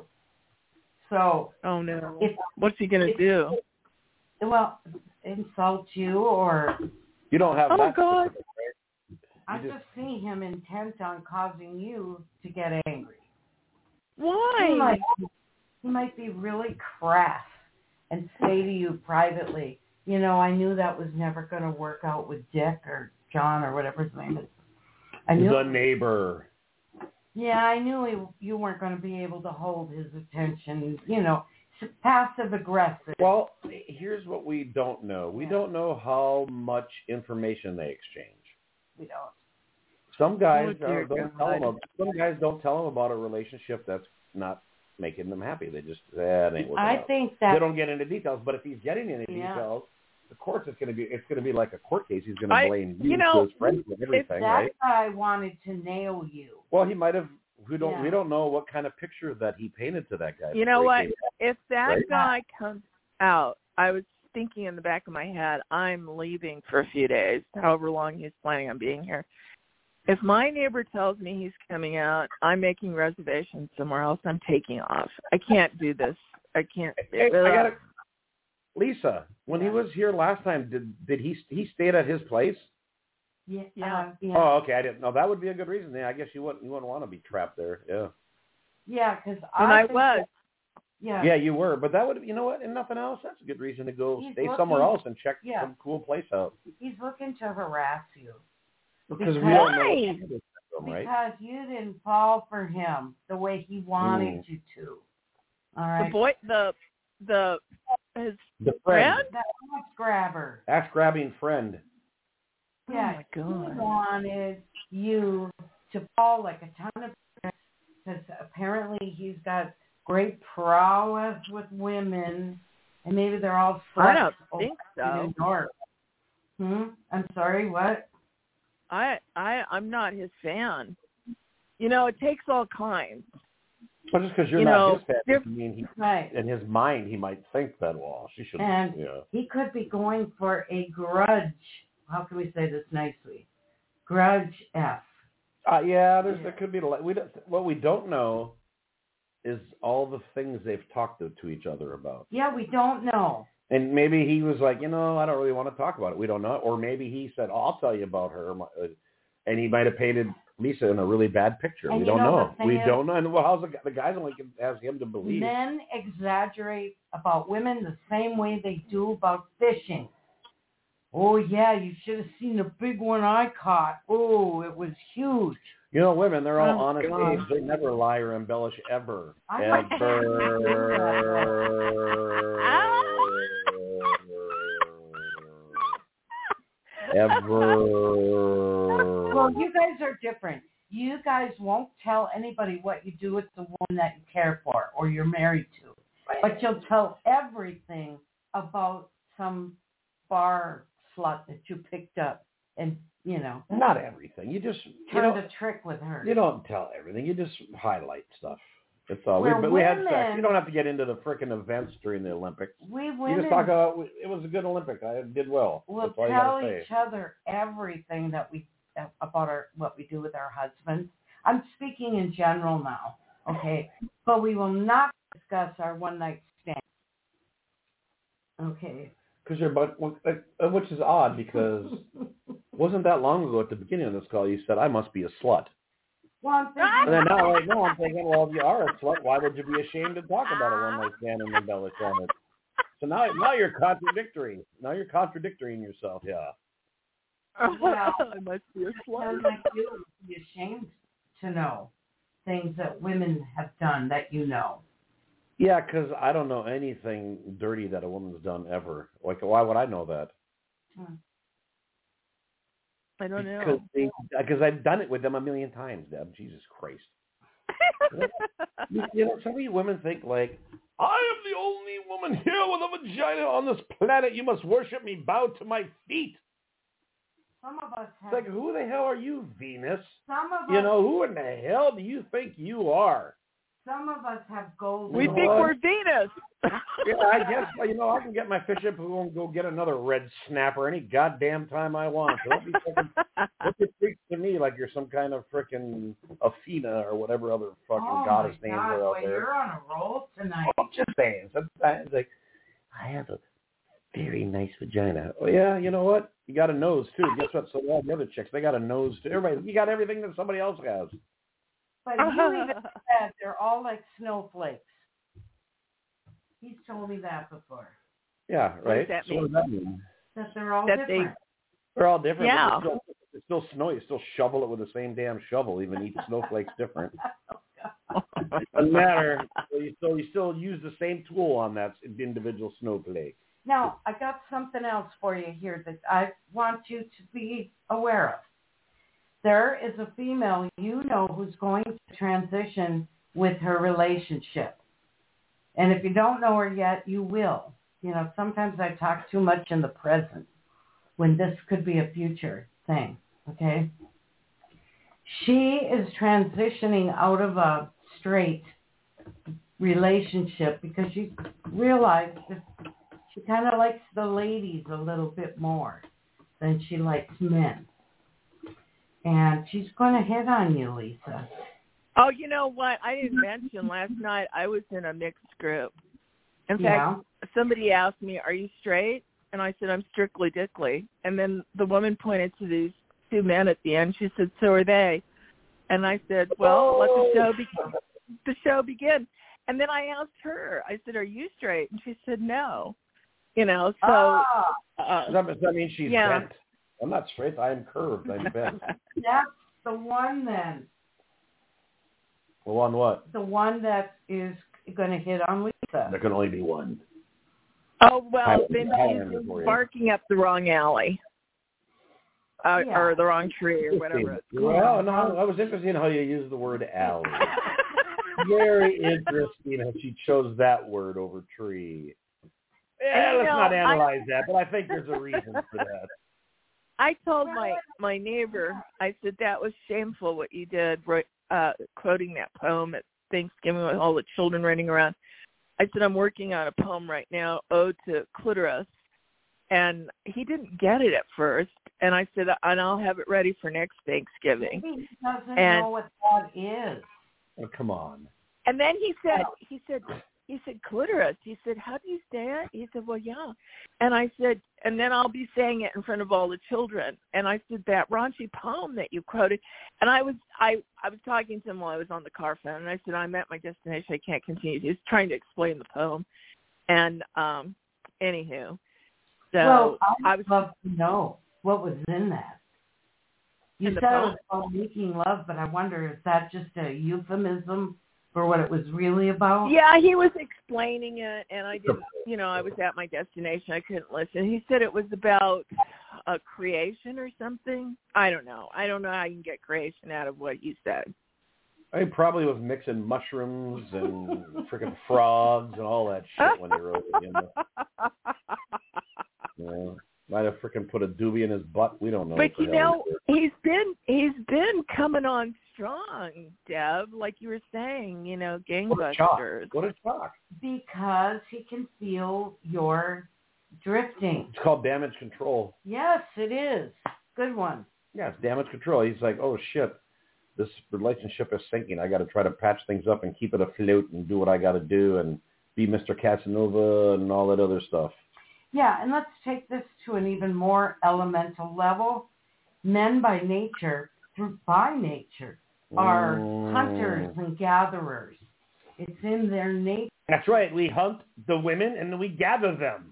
S2: So
S1: Oh, no.
S2: if
S1: What's he going to do?
S2: well, insult you or
S4: You don't have
S1: Oh,
S4: that.
S1: God.
S4: specific, right?
S2: I
S4: just-
S2: just see him intent on causing you to get angry. He
S1: Why?
S2: might, he might be really crass and say to you privately, you know, I knew that was never going to work out with Dick or John or whatever his name is. I knew,
S4: The neighbor.
S2: yeah, I knew he, you weren't going to be able to hold his attention, you know, passive aggressive.
S4: Well, here's what we don't know. We
S2: Yeah.
S4: don't know how much information they exchange.
S2: We don't.
S4: Some guys
S1: Oh, dear
S4: are, don't
S1: God.
S4: tell them. Some guys don't tell them about a relationship that's not making them happy. They just say, eh, it ain't working
S2: I
S4: out.
S2: think
S4: They
S2: that
S4: don't get into details. But if he's getting into
S2: Yeah.
S4: details, the courts is going to be it's going to be like a court case. He's going to
S1: I-
S4: blame you,
S1: you know,
S4: to his friends, and everything,
S2: that
S4: right?
S2: guy wanted to nail you.
S4: Well, he might have. We don't.
S2: Yeah.
S4: We don't know what kind of picture that he painted to that guy.
S1: You know
S4: before
S1: what?
S4: he came.
S1: If that
S4: Right?
S1: guy comes out, I was thinking in the back of my head, I'm leaving for a few days, however long he's planning on being here. If my neighbor tells me he's coming out, I'm making reservations somewhere else. I'm taking off. I can't do this. I can't.
S4: Hey, I got Lisa, when he was here last time, did did he he stayed at his place?
S2: Yeah.
S1: Yeah.
S2: Uh, yeah.
S4: Oh, okay. I didn't know. That would be a good reason. Yeah, I guess you wouldn't you wouldn't want to be trapped there. Yeah.
S2: Yeah, because
S1: And
S2: I,
S1: I
S2: think
S1: was.
S2: that- yeah.
S4: Yeah, you were, but that would you know what? And nothing else. That's a good reason to go
S2: He's
S4: stay
S2: looking-
S4: somewhere else and check
S2: yeah.
S4: some cool place out.
S2: He's looking to harass you
S4: Because we
S2: Because-
S4: don't know
S1: Why?
S4: what happened to him, right?
S2: because you didn't fall for him the way he wanted
S4: Mm.
S2: you to. All
S1: The
S2: right.
S1: boy, the, the, his
S4: The friend,
S1: friend?
S2: That ass grabber.
S4: ass grabbing friend.
S2: Yeah.
S1: Oh, my God.
S2: He wanted you to fall like a ton of bricks because apparently he's got great prowess with women, and maybe they're all
S1: I don't
S2: over
S1: think so.
S2: in New York. Hmm? I'm sorry, what?
S1: I I I'm not his fan. You know, it takes all kinds.
S4: Well, just because you're
S1: You
S4: not
S1: know,
S4: his fan
S1: they're-
S4: doesn't mean he,
S2: Right.
S4: in his mind, he might think that, well, she should,
S2: And
S4: yeah.
S2: he could be going for a grudge. How can we say this nicely? Grudge F.
S4: Uh, yeah, there's, there could be, we don't, what we don't know is all the things they've talked to, to each other about.
S2: Yeah, we don't know.
S4: And maybe he was like, you know, I don't really want to talk about it. We don't know. Or maybe he said, oh, I'll tell you about her. And he might have painted Lisa in a really bad picture.
S2: And
S4: we
S2: you
S4: don't
S2: know
S4: know.
S2: the thing
S4: We
S2: is,
S4: don't know. And well, how's the, the guys only can ask him to believe?
S2: Men exaggerate about women the same way they do about fishing. Oh, yeah, you should have seen the big one I caught. Oh, it was huge.
S4: You know, women, they're all
S1: Oh,
S4: honest
S1: God.
S4: babes. They never lie or embellish ever.
S2: I
S4: Ever. Ever.
S2: Well, you guys are different. You guys won't tell anybody what you do with the woman that you care for or you're married to. But you'll tell everything about some bar slut that you picked up and, you know.
S4: Not everything. You just, you
S2: turned
S4: know,
S2: a trick with her.
S4: you don't tell everything. You just highlight stuff. That's all. We,
S2: We're
S4: but we had
S2: women.
S4: sex. You don't have to get into the frickin' events during the Olympics.
S2: We
S4: You
S2: women
S4: just talk about, it was a good Olympic. I did well.
S2: will
S4: That's all you
S2: tell
S4: gotta say.
S2: each other everything that we about our what we do with our husbands. I'm speaking in general now, okay? But we will not discuss our one night stand. Okay.
S4: Because you're about, which is odd because wasn't that long ago at the beginning of this call you said I must be a slut.
S2: Well, I'm thinking,
S4: And then now, right now, I'm thinking, well, if you are a slut, why would you be ashamed to talk about a one night stand and embellish on it? So now, now you're contradictory. Now you're contradicting yourself. Yeah.
S2: well,
S1: I must be a
S2: sounds
S1: slut.
S2: like you would be ashamed to know things that women have done that you know.
S4: Yeah, because I don't know anything dirty that a woman's done ever. Like, why would I know that?
S2: Hmm.
S1: I don't know.
S4: Because they, because I've done it with them a million times, Deb. Jesus Christ. you, you know, some of you women think like, I am the only woman here with a vagina on this planet. You must worship me, bow to my feet.
S2: Some of us have.
S4: It's like, who the hell are you, Venus?
S2: Some of
S4: You
S2: us.
S4: know, who in the hell do you think you are?
S2: Some of us have gold.
S1: We
S2: in
S1: think
S2: the-
S1: we're Venus.
S4: Yeah, I guess, you know, I can get my fish up and go get another red snapper any goddamn time I want. So don't be fucking, don't be freaks to me like you're some kind of frickin' Athena or whatever other fucking
S2: oh
S4: goddess
S2: my
S4: names
S2: God,
S4: are out
S2: boy,
S4: there.
S2: you're on a roll tonight.
S4: I'm just saying. Sometimes, like, I have a very nice vagina. Oh, yeah, you know what? You got a nose, too. Guess what? So all the other chicks, they got a nose, too. Everybody, you got everything that somebody else has.
S2: But you even said they're all like snowflakes. He's told me that before.
S4: Yeah,
S1: What
S4: right?
S1: does that
S4: So what
S1: mean?
S4: does that mean?
S2: That they're all
S1: That they-
S2: different.
S4: They're all different.
S1: Yeah.
S4: But it's, still, it's still snow. You still shovel it with the same damn shovel, even each snowflake's different. Doesn't matter. So you still you still use the same tool on that individual snowflake.
S2: Now, I got something else for you here that I want you to be aware of. There is a female you know who's going to transition with her relationship. And if you don't know her yet, you will. You know, sometimes I talk too much in the present when this could be a future thing, okay? She is transitioning out of a straight relationship because she realized that she kind of likes the ladies a little bit more than she likes men. And she's going to hit on you, Lisa.
S1: Oh, you know what? I didn't mention last night I was in a mixed group. In
S2: Yeah.
S1: fact, somebody asked me, are you straight? And I said, I'm strictly dickly. And then the woman pointed to these two men at the end. She said, so are they. And I said, well, let the show begin. The show begin. And then I asked her, I said, are you straight? And she said, no. You know, so.
S2: Ah,
S1: Uh,
S4: Does that, does that mean she's
S1: yeah.
S4: bent? I'm not straight. I am curved. I'm bent.
S2: that's the one then.
S4: Well, on what?
S2: The one that is going to hit on Lisa.
S4: There can only be one.
S1: oh, well,
S4: Highlander-
S1: then
S4: Highlander
S1: she's
S4: for you.
S1: barking up the wrong alley. Uh,
S2: Yeah.
S1: Or the wrong tree or whatever it's called.
S4: Well, no, I was interested in how you use the word alley. Very interesting how she chose that word over tree. Yeah,
S1: And,
S4: let's
S1: know,
S4: not analyze
S1: I,
S4: that, but I think there's a reason for that.
S1: I told my, my neighbor, I said, that was shameful what you did, uh, quoting that poem at Thanksgiving with all the children running around. I said, I'm working on a poem right now, Ode to Clitoris. And he didn't get it at first. And I said, and I'll have it ready for next Thanksgiving.
S2: Maybe he doesn't
S1: and,
S2: know what that is.
S4: Oh, come on.
S1: And then he said, he said, he said, clitoris. He said, how do you say it? He said, well, yeah. And I said, and then I'll be saying it in front of all the children. And I said, that raunchy poem that you quoted. And I was, I, I was talking to him while I was on the car phone. And I said, I'm at my destination. I can't continue. He was trying to explain the poem. And, um, anywho. So
S2: well, I'd
S1: I was,
S2: love to know what was in that. You
S1: in
S2: said
S1: the
S2: it
S1: poem?
S2: was called Making Love, but I wonder, is that just a euphemism for what it was really about?
S1: Yeah, he was explaining it, and I didn't, you know, I was at my destination. I couldn't listen. He said it was about a creation or something. I don't know. I don't know how you can get creation out of what you said.
S4: I probably was mixing mushrooms and freaking frogs and all that shit when he wrote it. You know? You know, might have freaking put a doobie in his butt. We don't know.
S1: But you know, he's been he's been coming on strong, Deb. Like you were saying, you know, gangbusters.
S4: What a shock!
S2: Because he can feel your drifting.
S4: It's called damage control.
S2: Yes, it is. Good one.
S4: Yeah, it's damage control. He's like, oh shit, this relationship is sinking. I got to try to patch things up and keep it afloat and do what I got to do and be Mister Casanova and all that other stuff.
S2: Yeah, and let's take this to an even more elemental level. Men by nature, through by nature, are mm. hunters and gatherers. It's in their nature.
S4: That's right. We hunt the women and then we gather them.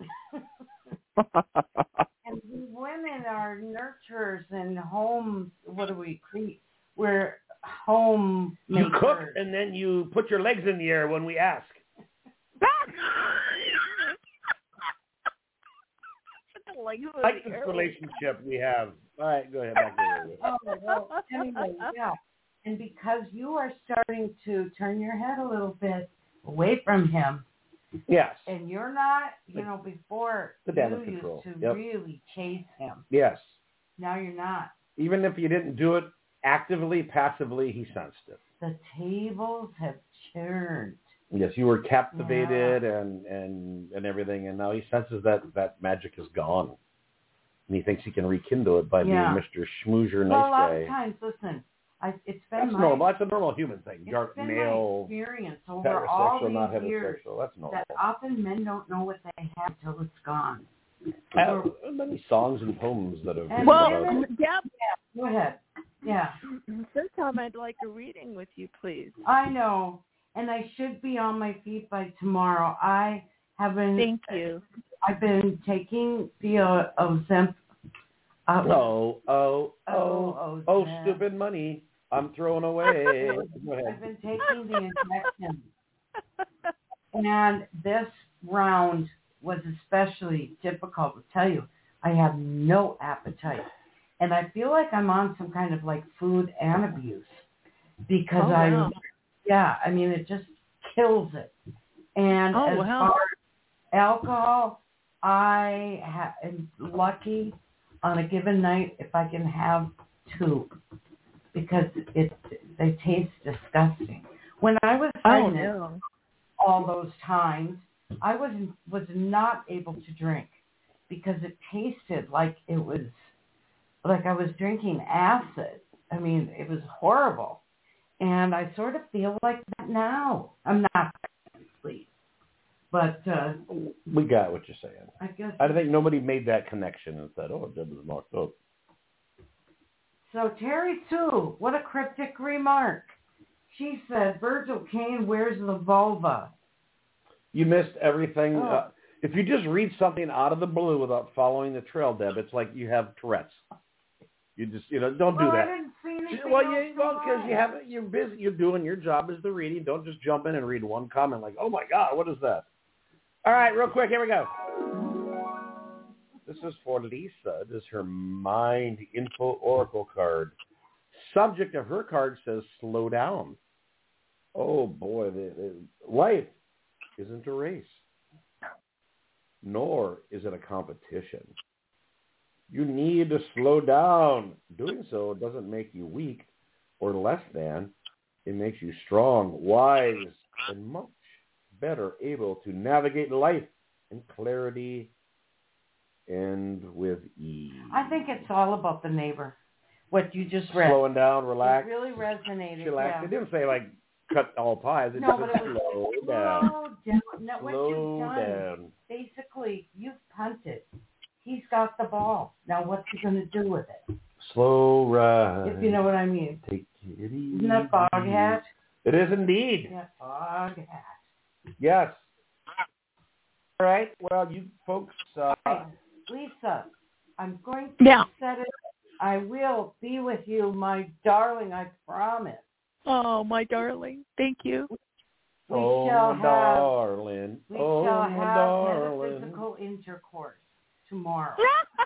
S2: And we women are nurturers and home, what do we create? We're home makers.
S4: You cook and then you put your legs in the air when we ask. Like this relationship we have. All right, go ahead. Back to
S2: oh, well, anyway, yeah. And because you are starting to turn your head a little bit away from him.
S4: Yes.
S2: And you're not, you know, before
S4: the
S2: you used
S4: control.
S2: to
S4: Yep.
S2: really chase him.
S4: Yes.
S2: Now you're not.
S4: Even if you didn't do it actively, passively, he sensed it.
S2: The tables have turned.
S4: Yes, you were captivated yeah. and, and, and everything, and now he senses that that magic is gone. And he thinks he can rekindle it by
S2: yeah.
S4: being Mister Schmoozer,
S2: well,
S4: nice
S2: a lot
S4: guy.
S2: of times, listen, I, it's been
S4: That's
S2: my,
S4: normal. That's a normal human thing.
S2: It's
S4: Dark
S2: been
S4: male,
S2: my experience over all these
S4: not
S2: years
S4: heterosexual. That's normal.
S2: that often men don't know what they have until it's gone.
S4: Uh, many songs and poems that have
S2: and
S1: well,
S4: about
S1: Deb,
S2: yeah, go ahead. Yeah.
S1: Sometime I'd like a reading with you, please.
S2: I know. And I should be on my feet by tomorrow. I have been.
S1: Thank you.
S2: I've been taking the uh, Ozemp. Uh,
S4: oh, oh, oh,
S2: oh,
S4: oh, stupid money I'm throwing away. Go ahead.
S2: I've been taking the injection. And this round was especially difficult to tell you. I have no appetite. And I feel like I'm on some kind of like food and abuse because
S1: oh,
S2: I,
S1: wow.
S2: yeah, I mean, it just kills it. And
S1: oh,
S2: as
S1: wow.
S2: far as alcohol, I ha- am lucky on a given night if I can have two because it they taste disgusting. When I was pregnant,
S1: oh, no.
S2: all those times, I was was not able to drink because it tasted like it was like I was drinking acid. I mean, it was horrible. And I sort of feel like that now. I'm not asleep, but uh,
S4: we got what you're saying.
S2: I guess
S4: I think nobody made that connection and said, "Oh, Deb was knocked up."
S2: So Terry Sue, what a cryptic remark. She said, "Virgil Caine wears the vulva."
S4: You missed everything.
S2: Oh.
S4: Uh, if you just read something out of the blue without following the trail, Deb, it's like you have Tourette's. You just, you know, don't
S2: well,
S4: do that.
S2: I didn't see anything
S4: well,
S2: else
S4: you, well, because you haven't, you're busy. You're doing your job as the reading. Don't just jump in and read one comment like, "Oh my God, what is that?" All right, real quick, here we go. This is for Lisa. This is her Mind Info Oracle card. Subject of her card says, "Slow down." Oh, boy. The, the, life isn't a race, nor is it a competition. You need to slow down. Doing so doesn't make you weak or less than. It makes you strong, wise, and much better able to navigate life in clarity and with ease.
S2: I think it's all about the neighbor. What you just read.
S4: Slowing down, relax.
S2: It really resonated.
S4: Relax.
S2: Yeah.
S4: It didn't say, like, cut all ties. It
S2: No,
S4: just
S2: but
S4: said
S2: it was
S4: slow down.
S2: slow down. Now, what
S4: Slow
S2: you've done,
S4: down.
S2: basically, you've punted. He's got the ball. Now, what's he going to do with it?
S4: Slow ride.
S2: If you know what I mean.
S4: Take it easy.
S2: Isn't that Fog Hat?
S4: It is indeed.
S2: Yeah, Fog Hat.
S4: Yes. All right. Well, you folks. Uh,
S2: Hey, Lisa, I'm going to
S1: Yeah.
S2: set it. I will be with you, my darling. I promise.
S1: Oh, my darling. Thank you.
S2: We
S4: oh,
S2: shall
S4: my
S2: have.
S4: darling.
S2: We
S4: oh,
S2: shall
S4: my
S2: have
S4: darling.
S2: metaphysical intercourse tomorrow.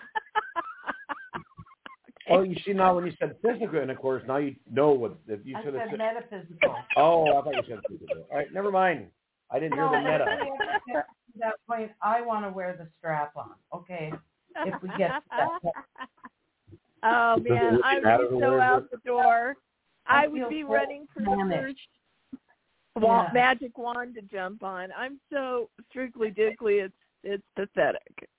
S4: Oh, you see now when you said physical intercourse, now you know what if you
S2: I
S4: should have
S2: said
S4: said.
S2: metaphysical.
S4: Oh, I thought you said physical. All right, never mind. I didn't hear
S2: No,
S4: the
S2: if
S4: meta.
S2: we ever get to that point, I want to wear the strap on. Okay, if we get to that point.
S1: Oh,
S4: Does it
S1: man,
S4: really
S1: I would
S4: matter
S1: be
S4: who
S1: so
S4: wears
S1: out
S4: it?
S1: the door.
S2: I
S1: I would
S2: feel
S1: be
S2: so
S1: running for the
S2: managed.
S1: first wa-
S2: Yeah.
S1: magic wand to jump on. I'm so strictly dickly, it's it's pathetic.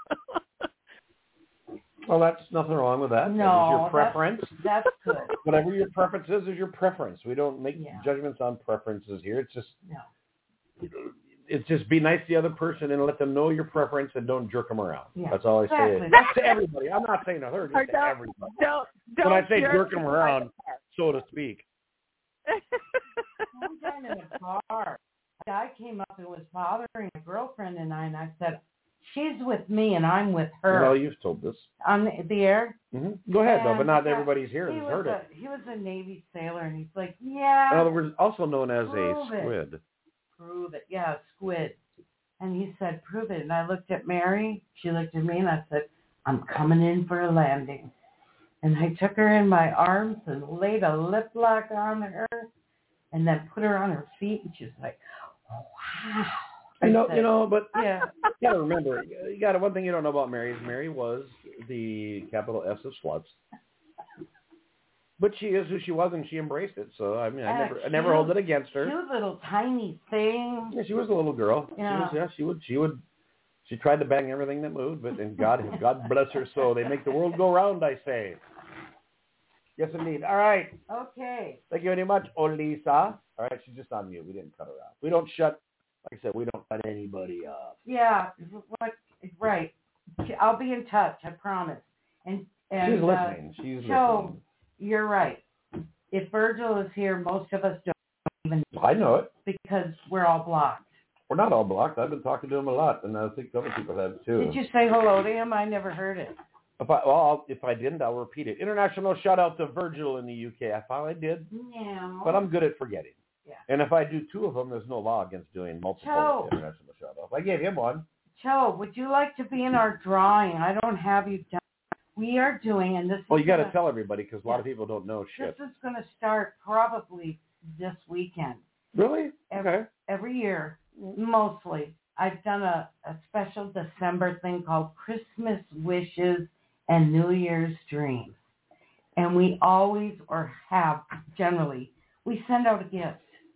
S4: Well, that's nothing wrong with that.
S2: No,
S4: that is your
S2: that's-
S4: preference.
S2: That's good.
S4: Whatever your preference is, is your preference. We don't make
S2: Yeah.
S4: judgments on preferences here. It's just,
S2: No.
S4: it's just be nice to the other person and let them know your preference and don't jerk them around.
S2: Yeah,
S4: That's all I
S2: exactly.
S4: say. That's to everybody. I'm not saying to her,
S1: Or
S4: just to
S1: don't,
S4: everybody.
S1: don't, don't
S4: When I say
S1: jerk
S4: jerk them
S1: me
S4: around,
S1: like that.
S4: so to speak.
S2: One time in a bar, a guy came up and was bothering a girlfriend and I, and I said, she's with me and I'm with her.
S4: Well, you've told this.
S2: On the, the air.
S4: Mm-hmm. Go ahead, though, but
S2: And
S4: not
S2: yeah,
S4: everybody's here
S2: He
S4: has
S2: was
S4: heard
S2: a,
S4: it.
S2: he was a Navy sailor and he's like, yeah.
S4: In other words, also known as a
S2: Prove it.
S4: squid.
S2: Prove it. Yeah, squid. And he said, prove it. And I looked at Mary. She looked at me and I said, I'm coming in for a landing. And I took her in my arms and laid a lip lock on her and then put her on her feet. And she was like, oh, wow. I
S4: You know,
S2: said,
S4: you know, but
S2: yeah.
S4: you got to remember, you got to, one thing you don't know about Mary is Mary was the capital S of sluts. But she is who she was, and she embraced it. So I mean, I
S2: Ah,
S4: never, I
S2: cute-
S4: never hold it against her.
S2: Cute little tiny thing.
S4: Yeah, she was a little girl.
S2: Yeah.
S4: She was, yeah, she would, she would, she tried to bang everything that moved, but and God, God bless her soul. They make the world go round, I say. Yes, indeed. All right.
S2: Okay.
S4: Thank you very much, Olisa. All right, she's just on mute. We didn't cut her off. We don't shut, like I said, we don't cut anybody off.
S2: Yeah, what, right. I'll be in touch, I promise. And, and
S4: She's
S2: uh,
S4: listening. She's
S2: so,
S4: listening.
S2: you're right. If Virgil is here, most of us don't even
S4: I know it.
S2: because we're all blocked.
S4: We're not all blocked. I've been talking to him a lot, and I think other people have too.
S2: Did you say hello to him? I never heard it.
S4: If I, well, I'll, if I didn't, I'll repeat it. International shout out to Virgil in the U K. I thought I did,
S2: No.
S4: but I'm good at forgetting.
S2: Yeah.
S4: And if I do two of them, there's no law against doing multiple
S2: Joe.
S4: international shout outs. I gave him one.
S2: Joe, would you like to be in our drawing? I don't have you done. We are doing, and this
S4: Well,
S2: is
S4: you got to
S2: gonna,
S4: tell everybody because a lot
S2: Yeah.
S4: of people don't know shit.
S2: this is going to start probably this weekend.
S4: Really?
S2: Every,
S4: Okay.
S2: every year, mostly, I've done a, a special December thing called Christmas Wishes and New Year's Dreams. And we always, or have generally, we send out a gift.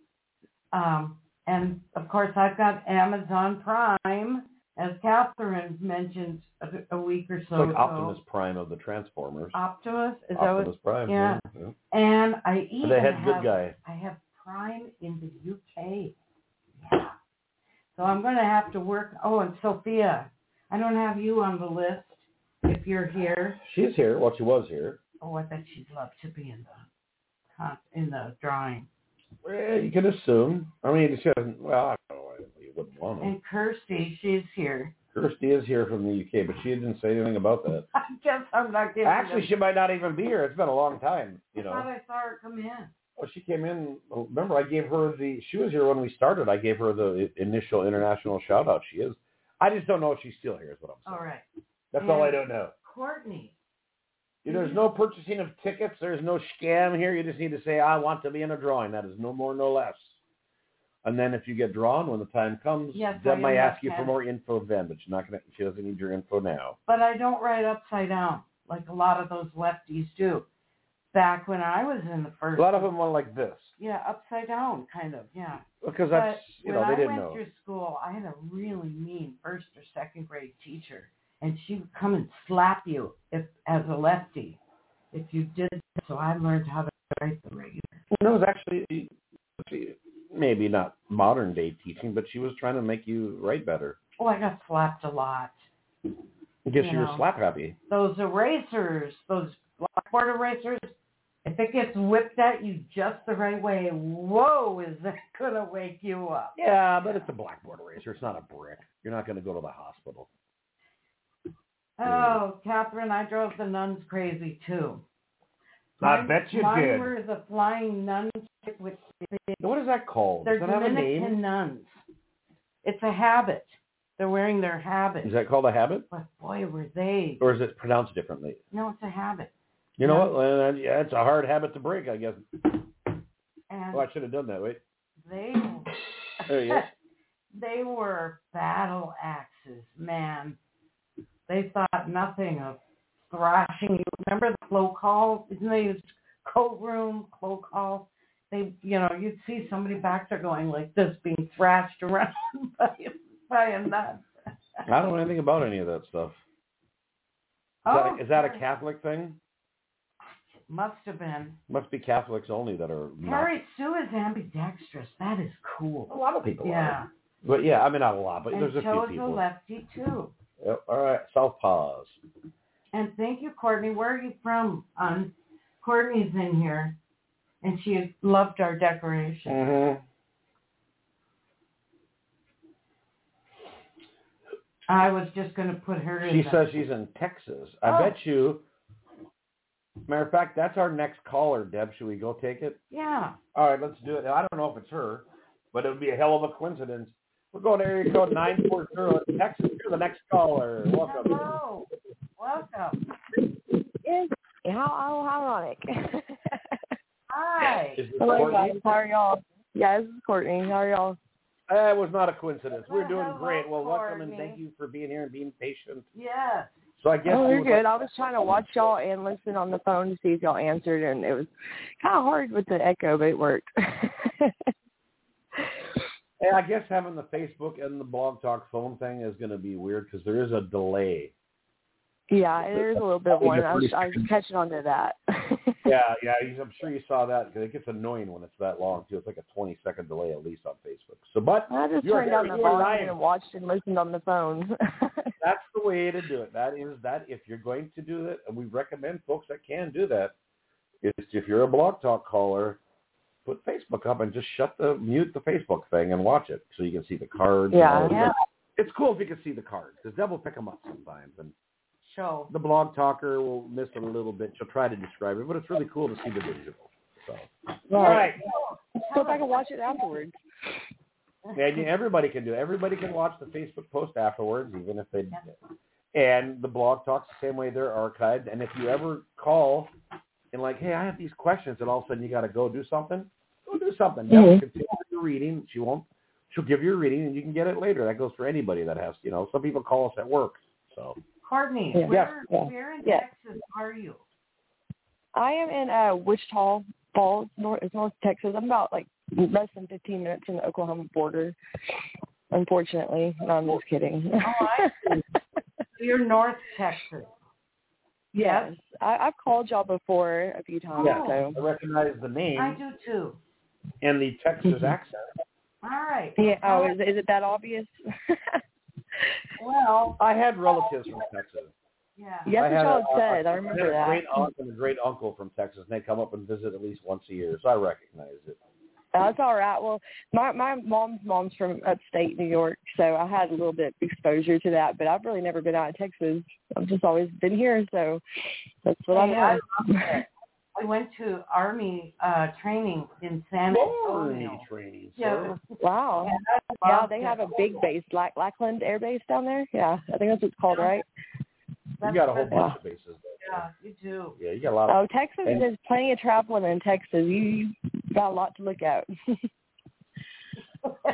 S2: Um, and, of course, I've got Amazon Prime, as Catherine mentioned a, a week or so
S4: It's like
S2: ago.
S4: Optimus Prime of the Transformers.
S2: Optimus? Is
S4: Optimus
S2: that
S4: Prime.
S2: what, yeah.
S4: Yeah. yeah.
S2: And I even
S4: The head
S2: have,
S4: good guy.
S2: I have Prime in the U K. Yeah. So I'm going to have to work. Oh, and Sophia, I don't have you on the list if you're here.
S4: She's here. Well, she was here.
S2: Oh, I bet she'd love to be in the con- in the drawing.
S4: Well, you can assume. I mean, she doesn't. Well, I don't know. You wouldn't want to.
S2: And Kirsty, she's here.
S4: Kirsty is here from the U K, but she didn't say anything about that.
S2: I guess I'm not giving
S4: Actually,
S2: them.
S4: she might not even be here. It's been a long time, you
S2: I thought
S4: know.
S2: I saw her come in.
S4: Well, she came in. Remember, I gave her the. She was here when we started. I gave her the initial international shout out. She is. I just don't know if she's still here. Is what I'm saying.
S2: All right.
S4: That's
S2: And
S4: all I don't know.
S2: Courtney.
S4: There's no purchasing of tickets. There's no scam here. You just need to say, I want to be in a drawing. That is no more, no less. And then if you get drawn when the time comes,
S2: Yes,
S4: Deb
S2: I
S4: might ask you
S2: understand.
S4: for more info then, but she's not gonna. She doesn't need your info now.
S2: But I don't write upside down like a lot of those lefties do. Back when I was in the first.
S4: A lot of them went like this.
S2: Yeah, upside down, kind of. Yeah.
S4: Because that's
S2: but
S4: you know
S2: when
S4: they
S2: I
S4: didn't
S2: went
S4: know.
S2: through school, I had a really mean first or second grade teacher, and she would come and slap you if as a lefty if you did. So I learned how to write the regular.
S4: It was actually maybe not modern day teaching, but she was trying to make you write better.
S2: Oh, I got slapped a lot.
S4: I guess
S2: You
S4: you were
S2: know.
S4: slap happy.
S2: Those erasers, those blackboard erasers, if it gets whipped at you just the right way, whoa, is that going to wake you up?
S4: Yeah, but it's a blackboard eraser. It's not a brick. You're not going to go to the hospital.
S2: Oh, Catherine, I drove the nuns crazy too.
S4: I
S2: Mine,
S4: bet you
S2: mine
S4: did.
S2: were the flying nuns with
S4: What is that called?
S2: they're
S4: Does that have a
S2: Dominican
S4: name?
S2: nuns. It's a habit. They're wearing their habit.
S4: Is that called a habit?
S2: But boy, were they.
S4: Or is it pronounced differently?
S2: No, it's a habit.
S4: You know
S2: No.
S4: what? Well, yeah, it's a hard habit to break, I guess.
S2: And
S4: Oh, I should have done that. Wait.
S2: they,
S4: There he is.
S2: they were battle axes, man. They thought nothing of thrashing you. Remember the clo call? Isn't they use coat room, clo call? They, you know, you'd see somebody back there going like this, being thrashed around by, by a nut.
S4: I don't know anything about any of that stuff. Is,
S2: Oh,
S4: that, a, is that a
S2: Harry-
S4: Catholic thing?
S2: Must have been.
S4: Must be Catholics only that are not.
S2: Harry Sue is ambidextrous. That is cool.
S4: A lot of people
S2: Yeah.
S4: are. But yeah, I mean not a lot, but
S2: And
S4: there's a few
S2: Joe's a
S4: people.
S2: lefty too.
S4: Yep. All right, Southpaws.
S2: And thank you, Courtney. Where are you from? Um, Courtney's in here, and she loved our decoration.
S4: Mm-hmm.
S2: I was just going to put her in.
S4: She
S2: the-
S4: says she's in Texas. I
S2: Oh.
S4: bet you. Matter of fact, that's our next caller, Deb. Should we go take it?
S2: Yeah.
S4: All right, let's do it. I don't know if it's her, but it would be a hell of a coincidence. We're going to area code nine four zero in Texas. You're the next caller. Welcome.
S2: Hello. Welcome.
S5: Yes. How, how ironic.
S2: Hi.
S4: Is this
S5: Hello,
S4: Courtney?
S5: guys. How are y'all? Yeah, this is Courtney. How are y'all?
S4: That was not a coincidence. We're doing
S2: Hello,
S4: great. Well, welcome and
S2: Courtney.
S4: thank you for being here and being patient.
S2: Yes.
S4: So I guess
S5: Oh,
S4: you
S5: you're
S4: would
S5: good.
S4: like-
S5: I was trying to watch y'all and listen on the phone to see if y'all answered, and it was kind of hard with the echo, but it worked.
S4: And I guess having the Facebook and the Blog Talk phone thing is going to be weird because there is a delay.
S5: Yeah, there's a little bit of one. I was,
S4: pretty
S5: I was catching on to that.
S4: Yeah, yeah, I'm sure you saw that because it gets annoying when it's that long too. It's like a twenty second delay at least on Facebook. So, but
S5: I just
S4: you're
S5: turned down
S4: here,
S5: the
S4: you're
S5: volume
S4: live.
S5: and watched and listened on the phone.
S4: That's the way to do it. That is that. If you're going to do it, and we recommend folks that can do that, is if you're a Blog Talk caller, put Facebook up and just shut the mute the Facebook thing and watch it so you can see the cards. and
S5: Yeah.
S4: all that.
S2: Yeah.
S4: It's cool if you can see the cards because Deb will pick them up sometimes and.
S2: Show.
S4: The Blog Talker will miss it a little bit. She'll try to describe it, but it's really cool to see the visual. So, all right.
S5: Go back and watch it afterwards.
S4: And everybody can do it. Everybody can watch the Facebook post afterwards, even if they. And the Blog Talk's the same way they're archived. And if you ever call and like, hey, I have these questions, and all of a sudden you got to go do something, go do something.
S5: Mm-hmm.
S4: Deb will continue your reading. She won't. She'll give you a reading, and you can get it later. That goes for anybody that has. You know, some people call us at work. So.
S2: Courtney,
S5: Yeah.
S2: where,
S5: Yeah.
S2: where in
S5: Yeah.
S2: Texas are you?
S5: I am in uh, Wichita Falls, North, North Texas. I'm about like less than fifteen minutes from the Oklahoma border, unfortunately. No, I'm just kidding.
S2: Oh, I see. You're North Texas.
S5: Yes. I, I've called y'all before a few times.
S4: Yeah,
S5: So.
S4: I recognize the name
S2: I do too.
S4: and the Texas accent.
S2: All right.
S5: Yeah. Oh, is, is it that obvious?
S2: Well,
S4: I had relatives from Texas.
S2: yeah.
S5: Yes,
S4: I
S5: what
S4: had
S5: y'all
S4: a-
S5: had said.
S4: a-
S5: I
S4: I
S5: remember
S4: had a
S5: that.
S4: great aunt and a great uncle from Texas, and they come up and visit at least once a year, so I recognize it.
S5: That's all right. Well, my my mom's mom's from upstate New York, so I had a little bit of exposure to that. But I've really never been out of Texas. I've just always been here, so that's what
S2: Hey,
S5: I
S2: I
S5: know.
S2: love it. I went to Army uh, training in San
S4: Army
S2: Antonio.
S4: training,
S2: Yeah,
S4: sir.
S5: Wow.
S2: and I
S5: Yeah,
S2: loved
S5: they
S2: it.
S5: have a big base, like Lackland Air Base down there. Yeah, I think that's what it's called, right?
S4: You got a whole
S2: That's
S4: bunch
S5: Yeah.
S4: of bases there.
S2: Yeah, you do.
S4: Yeah, you got a lot of.
S5: Oh, Texas,
S4: And-
S5: there's plenty of traveling in Texas. You you got a lot to look at.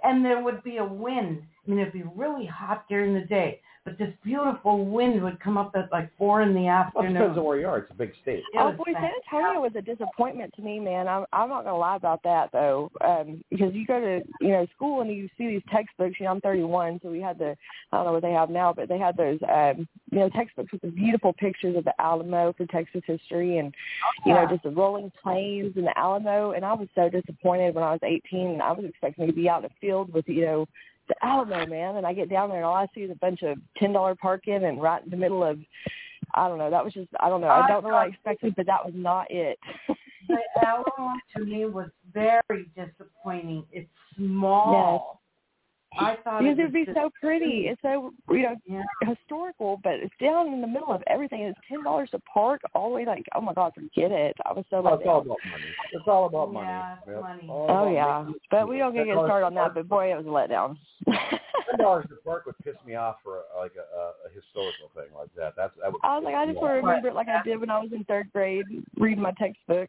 S2: and there would be a wind. I mean, it'd be really hot during the day, but this beautiful wind would come up at like four in the
S4: Well, it
S2: afternoon.
S4: depends on where you are. It's a big state.
S2: It
S5: Oh
S2: was
S5: boy, San
S2: fantastic.
S5: Antonio was a disappointment to me, man. I'm I'm not gonna lie about that though, um, because you go to you know school and you see these textbooks. You know, I'm thirty-one, so we had the I don't know what they have now, but they had those um, you know textbooks with the beautiful pictures of the Alamo for Texas history, and you know
S2: Yeah.
S5: just the rolling plains and the Alamo. And I was so disappointed when I was eighteen, and I was expecting to be out in the field with you know the Alamo, man. And I get down there and all I see is a bunch of ten dollar parking and right in the middle of I don't know. That was just, I don't know. I don't know what I expected, but that was not it.
S2: The Alamo to me was very disappointing. It's small. I thought
S5: Because
S2: it
S5: it
S2: was
S5: would be
S2: just,
S5: so pretty. It's so, you know,
S2: yeah.
S5: historical, but it's down in the middle of everything. It's ten dollars a park all the way, like, oh, my God, forget it. I was so
S4: Oh,
S5: let
S4: it's all
S5: down.
S4: about money. It's all about money.
S2: Yeah, it's
S4: Yep.
S2: money.
S4: All
S5: Oh,
S4: about
S5: yeah.
S4: making-
S5: But we don't get to get started on that, but boy, it was a letdown.
S4: Ten dollars a park would piss me off for a, like a, a historical thing like that. That's that would.
S5: I was like, I just want to remember it like I did when I was in third grade, reading my textbook.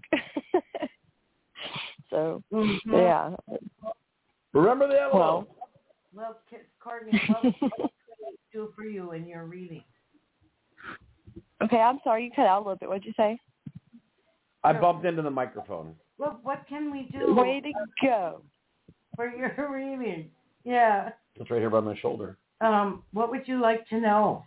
S5: So,
S2: Mm-hmm.
S5: yeah.
S4: Remember the Alamo.
S5: Well,
S2: Well, Courtney, what what can we do for you in your reading?
S5: okay, I'm sorry. You cut out a little bit. What'd you say?
S4: I bumped into the microphone.
S2: What what can we do
S5: Way to go.
S2: for your reading? Yeah.
S4: It's right here by my shoulder.
S2: Um, what would you like to know?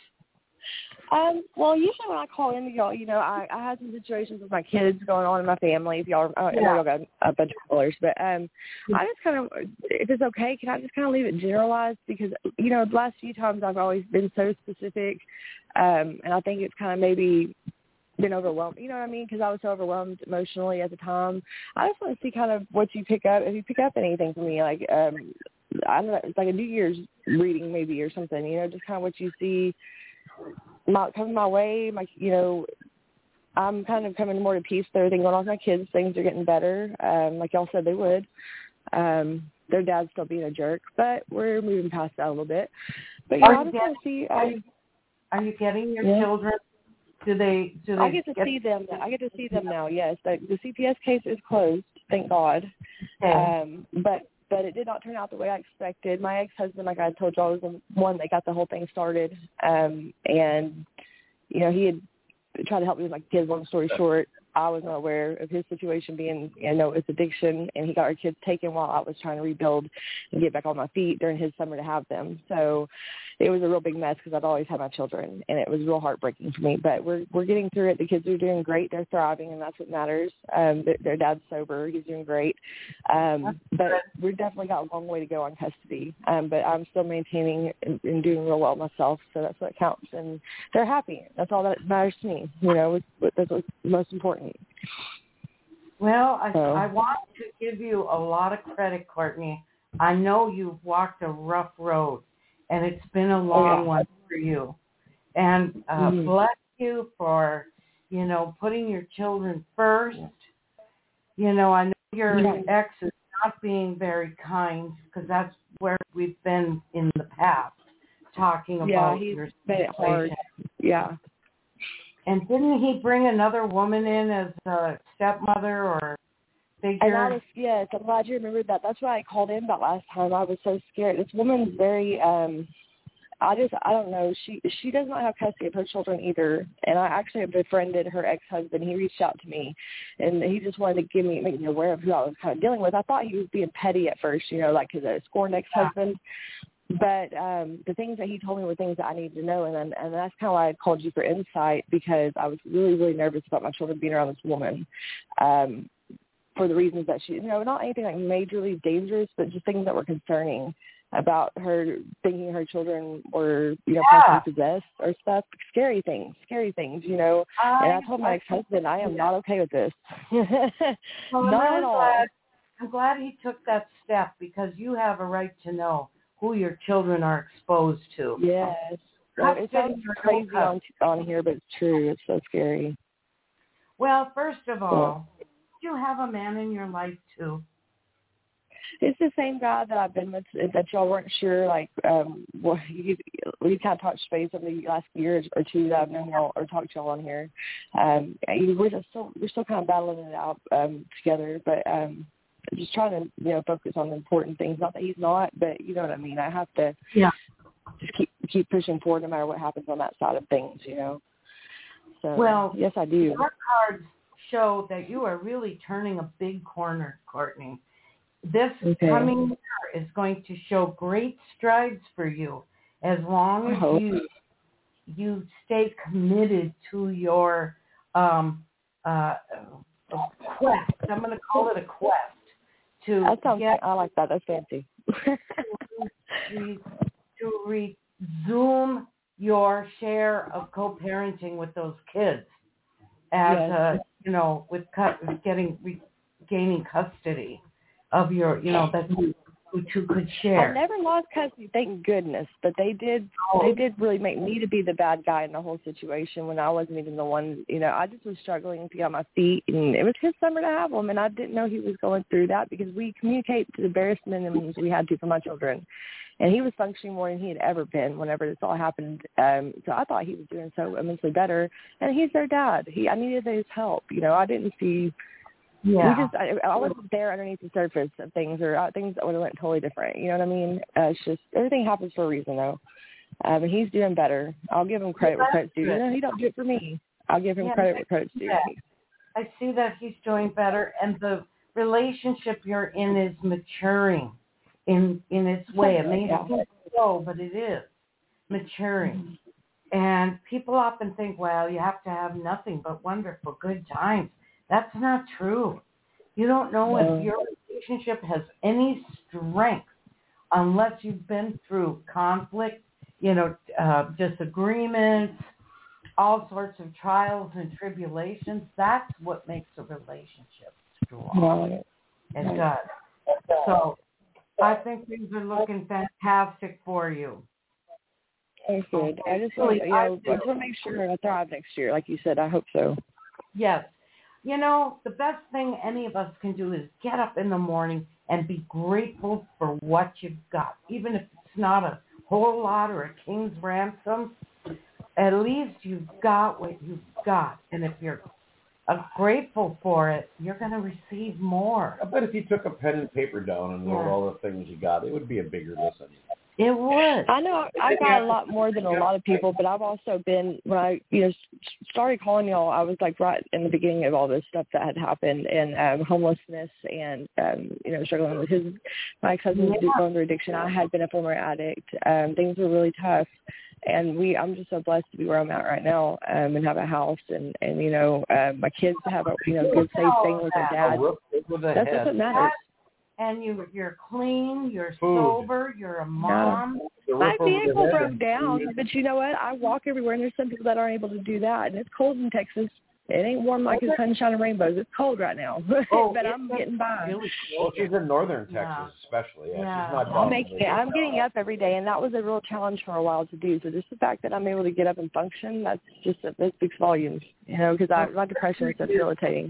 S5: Um, well, usually when I call in to y'all, you know, I, I had some situations with my kids going on in my family. If y'all, I know
S2: Yeah.
S5: y'all got a bunch of callers, but um, I just kind of, if it's okay, can I just kind of leave it generalized? Because, you know, the last few times I've always been so specific, um, and I think it's kind of maybe been overwhelmed, you know what I mean? Because I was so overwhelmed emotionally at the time. I just want to see kind of what you pick up, if you pick up anything from me, like, um, I don't know, it's like a New Year's reading maybe or something, you know, just kind of what you see my, coming my way. My, you know, I'm kind of coming more to peace with everything going on with my kids. Things are getting better, um, like y'all said they would. Um, their dad's still being a jerk, but we're moving past that a little bit. But, you
S2: Are
S5: know, I
S2: you
S5: just want to see.
S2: Are
S5: Um,
S2: you, are you getting your
S5: Yeah.
S2: children? Do they? Do they?
S5: I get to see them. I get to see them now. Yes, the, the C P S case is closed, thank God.
S2: Okay.
S5: Um, but but it did not turn out the way I expected. My ex-husband, like I told y'all, was the one that got the whole thing started. Um, and you know, he had tried to help me with my kids. Long story short, I was not aware of his situation being, you know, it's addiction, and he got our kids taken while I was trying to rebuild and get back on my feet during his summer to have them. So it was a real big mess because I've always had my children, and it was real heartbreaking for me. But we're we're getting through it. The kids are doing great. They're thriving, and that's what matters. Um, their, their dad's sober. He's doing great. Um, but we've definitely got a long way to go on custody. Um, but I'm still maintaining and, and doing real well myself, so that's what counts. And they're happy. That's all that matters to me. You know, that's what's most important.
S2: Well, I,
S5: So.
S2: I want to give you a lot of credit, Courtney. I know you've walked a rough road, and it's been a long
S5: Oh, yeah.
S2: one for you. And uh,
S5: Mhm.
S2: bless you for, you know, putting your children first. You know, I know your
S5: Yeah.
S2: ex is not being very kind, because that's where we've been in the past, talking about
S5: Yeah, he's
S2: your
S5: made it hard.
S2: situation.
S5: Yeah.
S2: And didn't he bring another woman in as a stepmother or figure?
S5: And I was, yes, I'm glad you remembered that. That's why I called in that last time. I was so scared. This woman's very, um, I just, I don't know. She she does not have custody of her children either. And I actually have befriended her ex-husband. He reached out to me, and he just wanted to give me, make me aware of who I was kind of dealing with. I thought he was being petty at first, you know, like his uh, scorned ex-husband. But um, the things that he told me were things that I needed to know, and then, and that's kind of why I called you for insight, because I was really, really nervous about my children being around this woman um, for the reasons that she, you know, not anything like majorly dangerous, but just things that were concerning about her thinking her children were, you know,
S2: Yeah.
S5: possibly possessed or stuff. Scary things, scary things, you know.
S2: I,
S5: and I told my ex-husband, I am not okay with this.
S2: well,
S5: not
S2: I'm
S5: at all.
S2: glad, I'm glad he took that step, because you have a right to know who your children are exposed to.
S5: Yes. So it sounds crazy on on here, but it's true. It's so scary.
S2: Well, first of all, do you have a man in your life too?
S5: It's the same guy that I've been with that y'all weren't sure, like, um, well, you, we kind of touched base over the last year or two that I've known y'all or talked to y'all on here. Um, we're just still, we're still kind of battling it out um, together, but um, just trying to, you know, focus on the important things. Not that he's not, but you know what I mean. I have to
S2: yeah.
S5: just keep keep pushing forward no matter what happens on that side of things, you know. So,
S2: well,
S5: yes, I do.
S2: Your cards show that you are really turning a big corner, Courtney. This
S5: okay.
S2: coming year is going to show great strides for you as long as you you stay committed to your um, uh, quest. I'm going to call it a quest. To
S5: that sounds,
S2: get,
S5: I like that. That's fancy.
S2: to, to resume your share of co-parenting with those kids as,
S5: yes.
S2: uh, you know, with cu- getting, regaining custody of your, you know, that you two could share.
S5: I never lost custody, thank goodness. But they did,
S2: oh.
S5: they did really make me to be the bad guy in the whole situation when I wasn't even the one. You know, I just was struggling to get on my feet, and it was his summer to have them, and I didn't know he was going through that because we communicate to the barest minimums we had to for my children, and he was functioning more than he had ever been whenever this all happened. Um, so I thought he was doing so immensely better, and he's their dad. He, I needed his help. You know, I didn't see.
S2: Yeah.
S5: We just, I, I wasn't there underneath the surface of things, or uh, things that would have went totally different. You know what I mean? Uh, it's just, everything happens for a reason, though. Uh, but he's doing better. I'll give him credit where credit's due. You know, he don't do it for me. I'll give him
S2: yeah,
S5: credit where credit's due.
S2: Yeah. I see that he's doing better, and the relationship you're in is maturing in in its way. It may
S5: yeah.
S2: seem slow, but it is maturing. Mm-hmm. And people often think, well, you have to have nothing but wonderful, good times. That's not true. You don't know
S5: no.
S2: if your relationship has any strength unless you've been through conflict, you know, uh, disagreements, all sorts of trials and tribulations. That's what makes a relationship strong
S5: Right.
S2: and good. So I think things are looking fantastic for you.
S5: Thanks, good. I just want, you know, I just want to make sure I thrive next year, like you said. I hope so.
S2: Yes. You know, the best thing any of us can do is get up in the morning and be grateful for what you've got. Even if it's not a whole lot or a king's ransom, at least you've got what you've got. And if you're uh, grateful for it, you're going to receive more.
S4: I bet if you took a pen and paper down and wrote
S2: yeah.
S4: all the things you got, it would be a bigger listen.
S2: It would.
S5: I know I got a lot more than a lot of people, but I've also been, when I, you know, started calling y'all, I was like right in the beginning of all this stuff that had happened, and um, homelessness and, um, you know, struggling with his, my ex-husband was going through addiction. I had been a former addict. Um, things were really tough. And we, I'm just so blessed to be where I'm at right now, um, and have a house, and, and you know, uh, my kids have a, you know, good, safe thing with their dad. That's just what matters.
S2: And you, you're clean, you're
S4: Food.
S2: sober, you're a mom.
S5: No. My vehicle broke down, but you know what? I walk everywhere, and there's some people that aren't able to do that. And it's cold in Texas. It ain't warm like the sunshine and rainbows. It's cold right now,
S2: oh,
S5: but I'm getting by.
S2: Really
S4: well, she's in northern Texas,
S2: yeah.
S4: especially. Yeah,
S2: yeah.
S4: she's not.
S5: I'm making. I'm getting up every day, and that was a real challenge for a while to do. So just the fact that I'm able to get up and function, that's just that speaks volumes. You know, because my depression is so debilitating.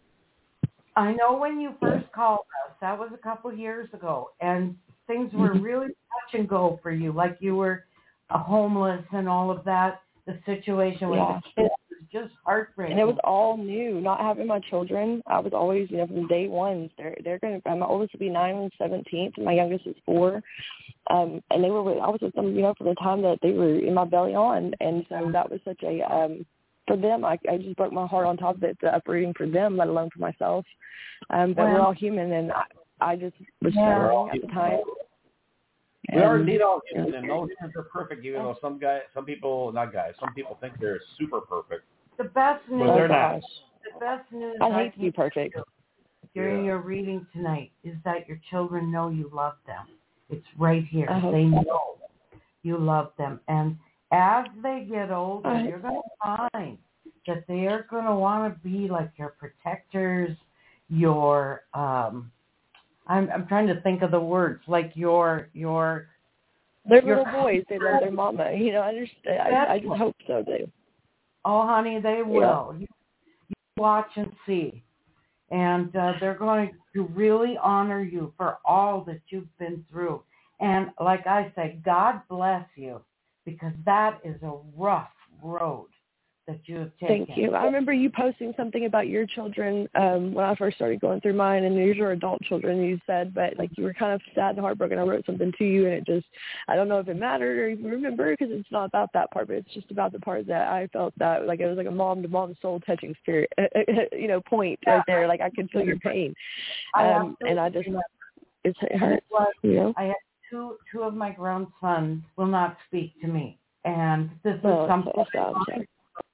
S2: I know when you first called us, that was a couple years ago, and things were really touch and go for you, like you were a homeless and all of that. The situation with
S5: yeah.
S2: the kids was just heartbreaking.
S5: And it was all new. Not having my children, I was always, you know, from day one. They're they're going to. My oldest will be nine on the seventeenth, and my youngest is four. Um, and they were. With, I was with them, you know, from the time that they were in my belly on, and so that was such a. Um, for them, I, I just broke my heart on top of it, the uprooting for them, let alone for myself. Um, but well, we're all human, and I, I just was
S2: yeah.
S5: struggling at the time.
S4: We are indeed all human, and no humans are perfect, even though some guys, some people, not guys, some people think they're super perfect.
S2: The best news,
S4: but they're not.
S2: The best news
S5: I hate to be perfect.
S2: During yeah. your reading tonight is that your children know you love them. It's right here.
S5: Uh-huh.
S2: They know you love them, and as they get older, uh-huh. you're going to find that they are going to want to be like your protectors, your um, I'm I'm trying to think of the words, like your your
S5: They're
S2: your,
S5: little boys. They love their mama. You know, I understand. I, I just hope so, too.
S2: Oh, honey, they will. Yeah. You, you watch and see. And uh, they're going to really honor you for all that you've been through. And like I say, God bless you, because that is a rough road that you have taken.
S5: Thank you. I remember you posting something about your children um, when I first started going through mine, and these are adult children, you said, but like you were kind of sad and heartbroken. I wrote something to you, and it just, I don't know if it mattered or you remember, because it's not about that part, but it's just about the part that I felt that like it was like a mom-to-mom soul-touching spirit, you know, point right there. Like I could feel your pain, um, and I just, it's, it hurts, you know.
S2: I have two, two of my grown sons will not speak to me, and this is
S5: oh,
S2: something
S5: so sad. I'm sorry.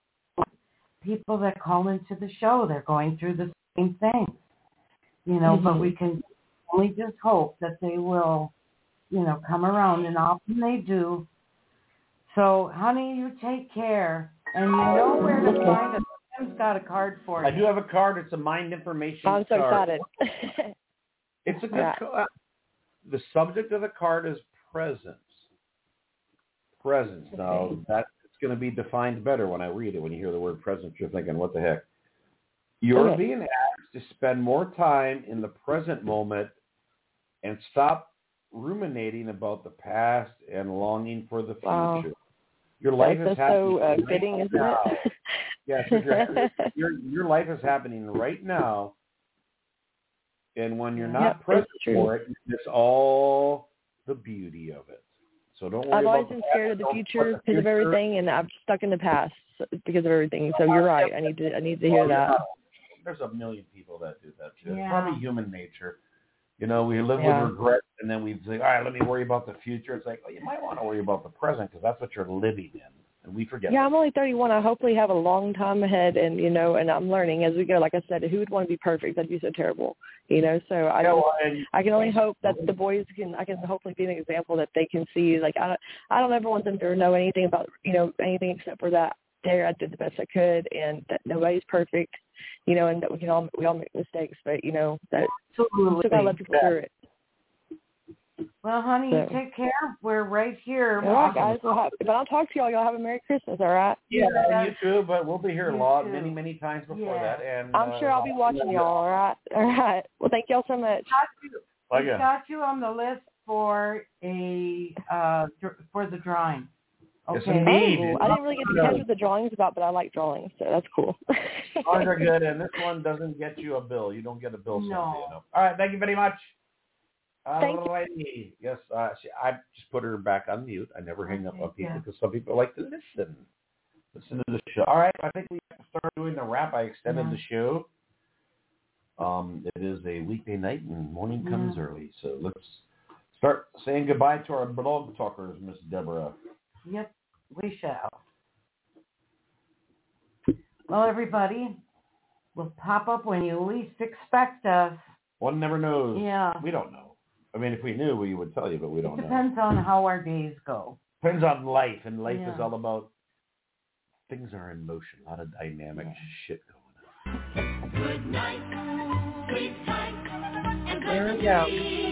S2: people that call into the show, they're going through the same thing, you know,
S5: mm-hmm.
S2: but we can only just hope that they will, you know, come around, and often they do. So, honey, you take care, and you know where to find us. Tim's got a card for you.
S4: I do have a card. It's a mind information
S5: I'm so
S4: card.
S5: excited.
S4: It's a good
S5: yeah.
S4: card. The subject of the card is presence. Presence. Now,
S5: okay.
S4: that going to be defined better when I read it. When you hear the word presence, you're thinking, what the heck? You're
S5: okay.
S4: being asked to spend more time in the present moment and stop ruminating about the past and longing for the future.
S5: Wow.
S4: Your life
S5: That's
S4: is happening
S5: so uh,
S4: right
S5: fitting, isn't
S4: now.
S5: it?
S4: Yes, your, your your life is happening right now, and when you're not
S5: yep,
S4: present for it, you miss all the beauty of it. So don't worry
S5: I've always
S4: about
S5: been
S4: the
S5: scared of the future because of everything, and I'm stuck in the past because of everything. So you're right. I need to I need to hear that.
S4: There's a million people that do that too.
S2: Yeah.
S4: It's probably human nature. You know, we live
S5: yeah.
S4: with regret, and then we say, all right, let me worry about the future. It's like, well, you might want to worry about the present because that's what you're living in, and we forget.
S5: Yeah,
S4: that.
S5: I'm only thirty-one. I hopefully have a long time ahead, and you know, and I'm learning as we go. Like I said, who would want to be perfect? That'd be so terrible, you know. So I,
S4: yeah,
S5: just,
S4: well, and,
S5: I can only hope that the boys can. I can hopefully be an example that they can see. Like I, don't, I don't ever want them to know anything about, you know, anything except for that. There, I did the best I could, and that nobody's perfect, you know, and that we can all we all make mistakes, but you know that
S2: Absolutely.
S5: still gotta let people
S4: yeah.
S5: through it.
S2: Well, honey,
S5: so.
S2: you take care. We're right here.
S5: All right, guys. We'll have, if I don't talk to y'all, y'all have a Merry Christmas, all right?
S4: Yeah, and you too, but we'll be here
S2: You
S4: a lot,
S2: too.
S4: many, many times before
S2: yeah.
S4: that. And
S5: I'm
S4: uh,
S5: sure I'll be watching y'all, all right? All right. Well, thank y'all so much.
S4: Bye,
S2: We
S4: yeah.
S2: got you on the list for a uh, dr- for the drawing.
S4: Yes,
S2: Okay.
S4: indeed.
S5: Oh, I didn't really get to catch what the drawing's about, but I like drawing, so that's cool.
S4: Drawings are good, and this one doesn't get you a bill. You don't get a bill.
S2: No.
S4: Someday, you know. All right, thank you very much.
S5: Thank
S4: All righty. Yes, uh, she, I just put her back on mute. I never hang up
S2: Okay,
S4: on people
S2: yeah.
S4: because some people like to listen. Listen to the show. All right, I think we have to start doing the wrap. I extended
S2: Yeah.
S4: the show. Um, it is a weekday night, and morning comes
S2: Yeah.
S4: early. So let's start saying goodbye to our blog talkers, Miss Deborah.
S2: Yep, we shall. Well, everybody, we'll pop up when you least expect us.
S4: One never knows.
S2: Yeah.
S4: We don't know. I mean, if we knew, we would tell you, but we don't
S2: It
S4: know.
S2: depends on how our days go.
S4: Depends on life, and life
S2: Yeah.
S4: is all about things are in motion. A lot of dynamic
S2: Yeah.
S4: shit going on.
S6: Good night, sleep tight, and
S1: There we
S6: good
S1: go.
S6: sleep.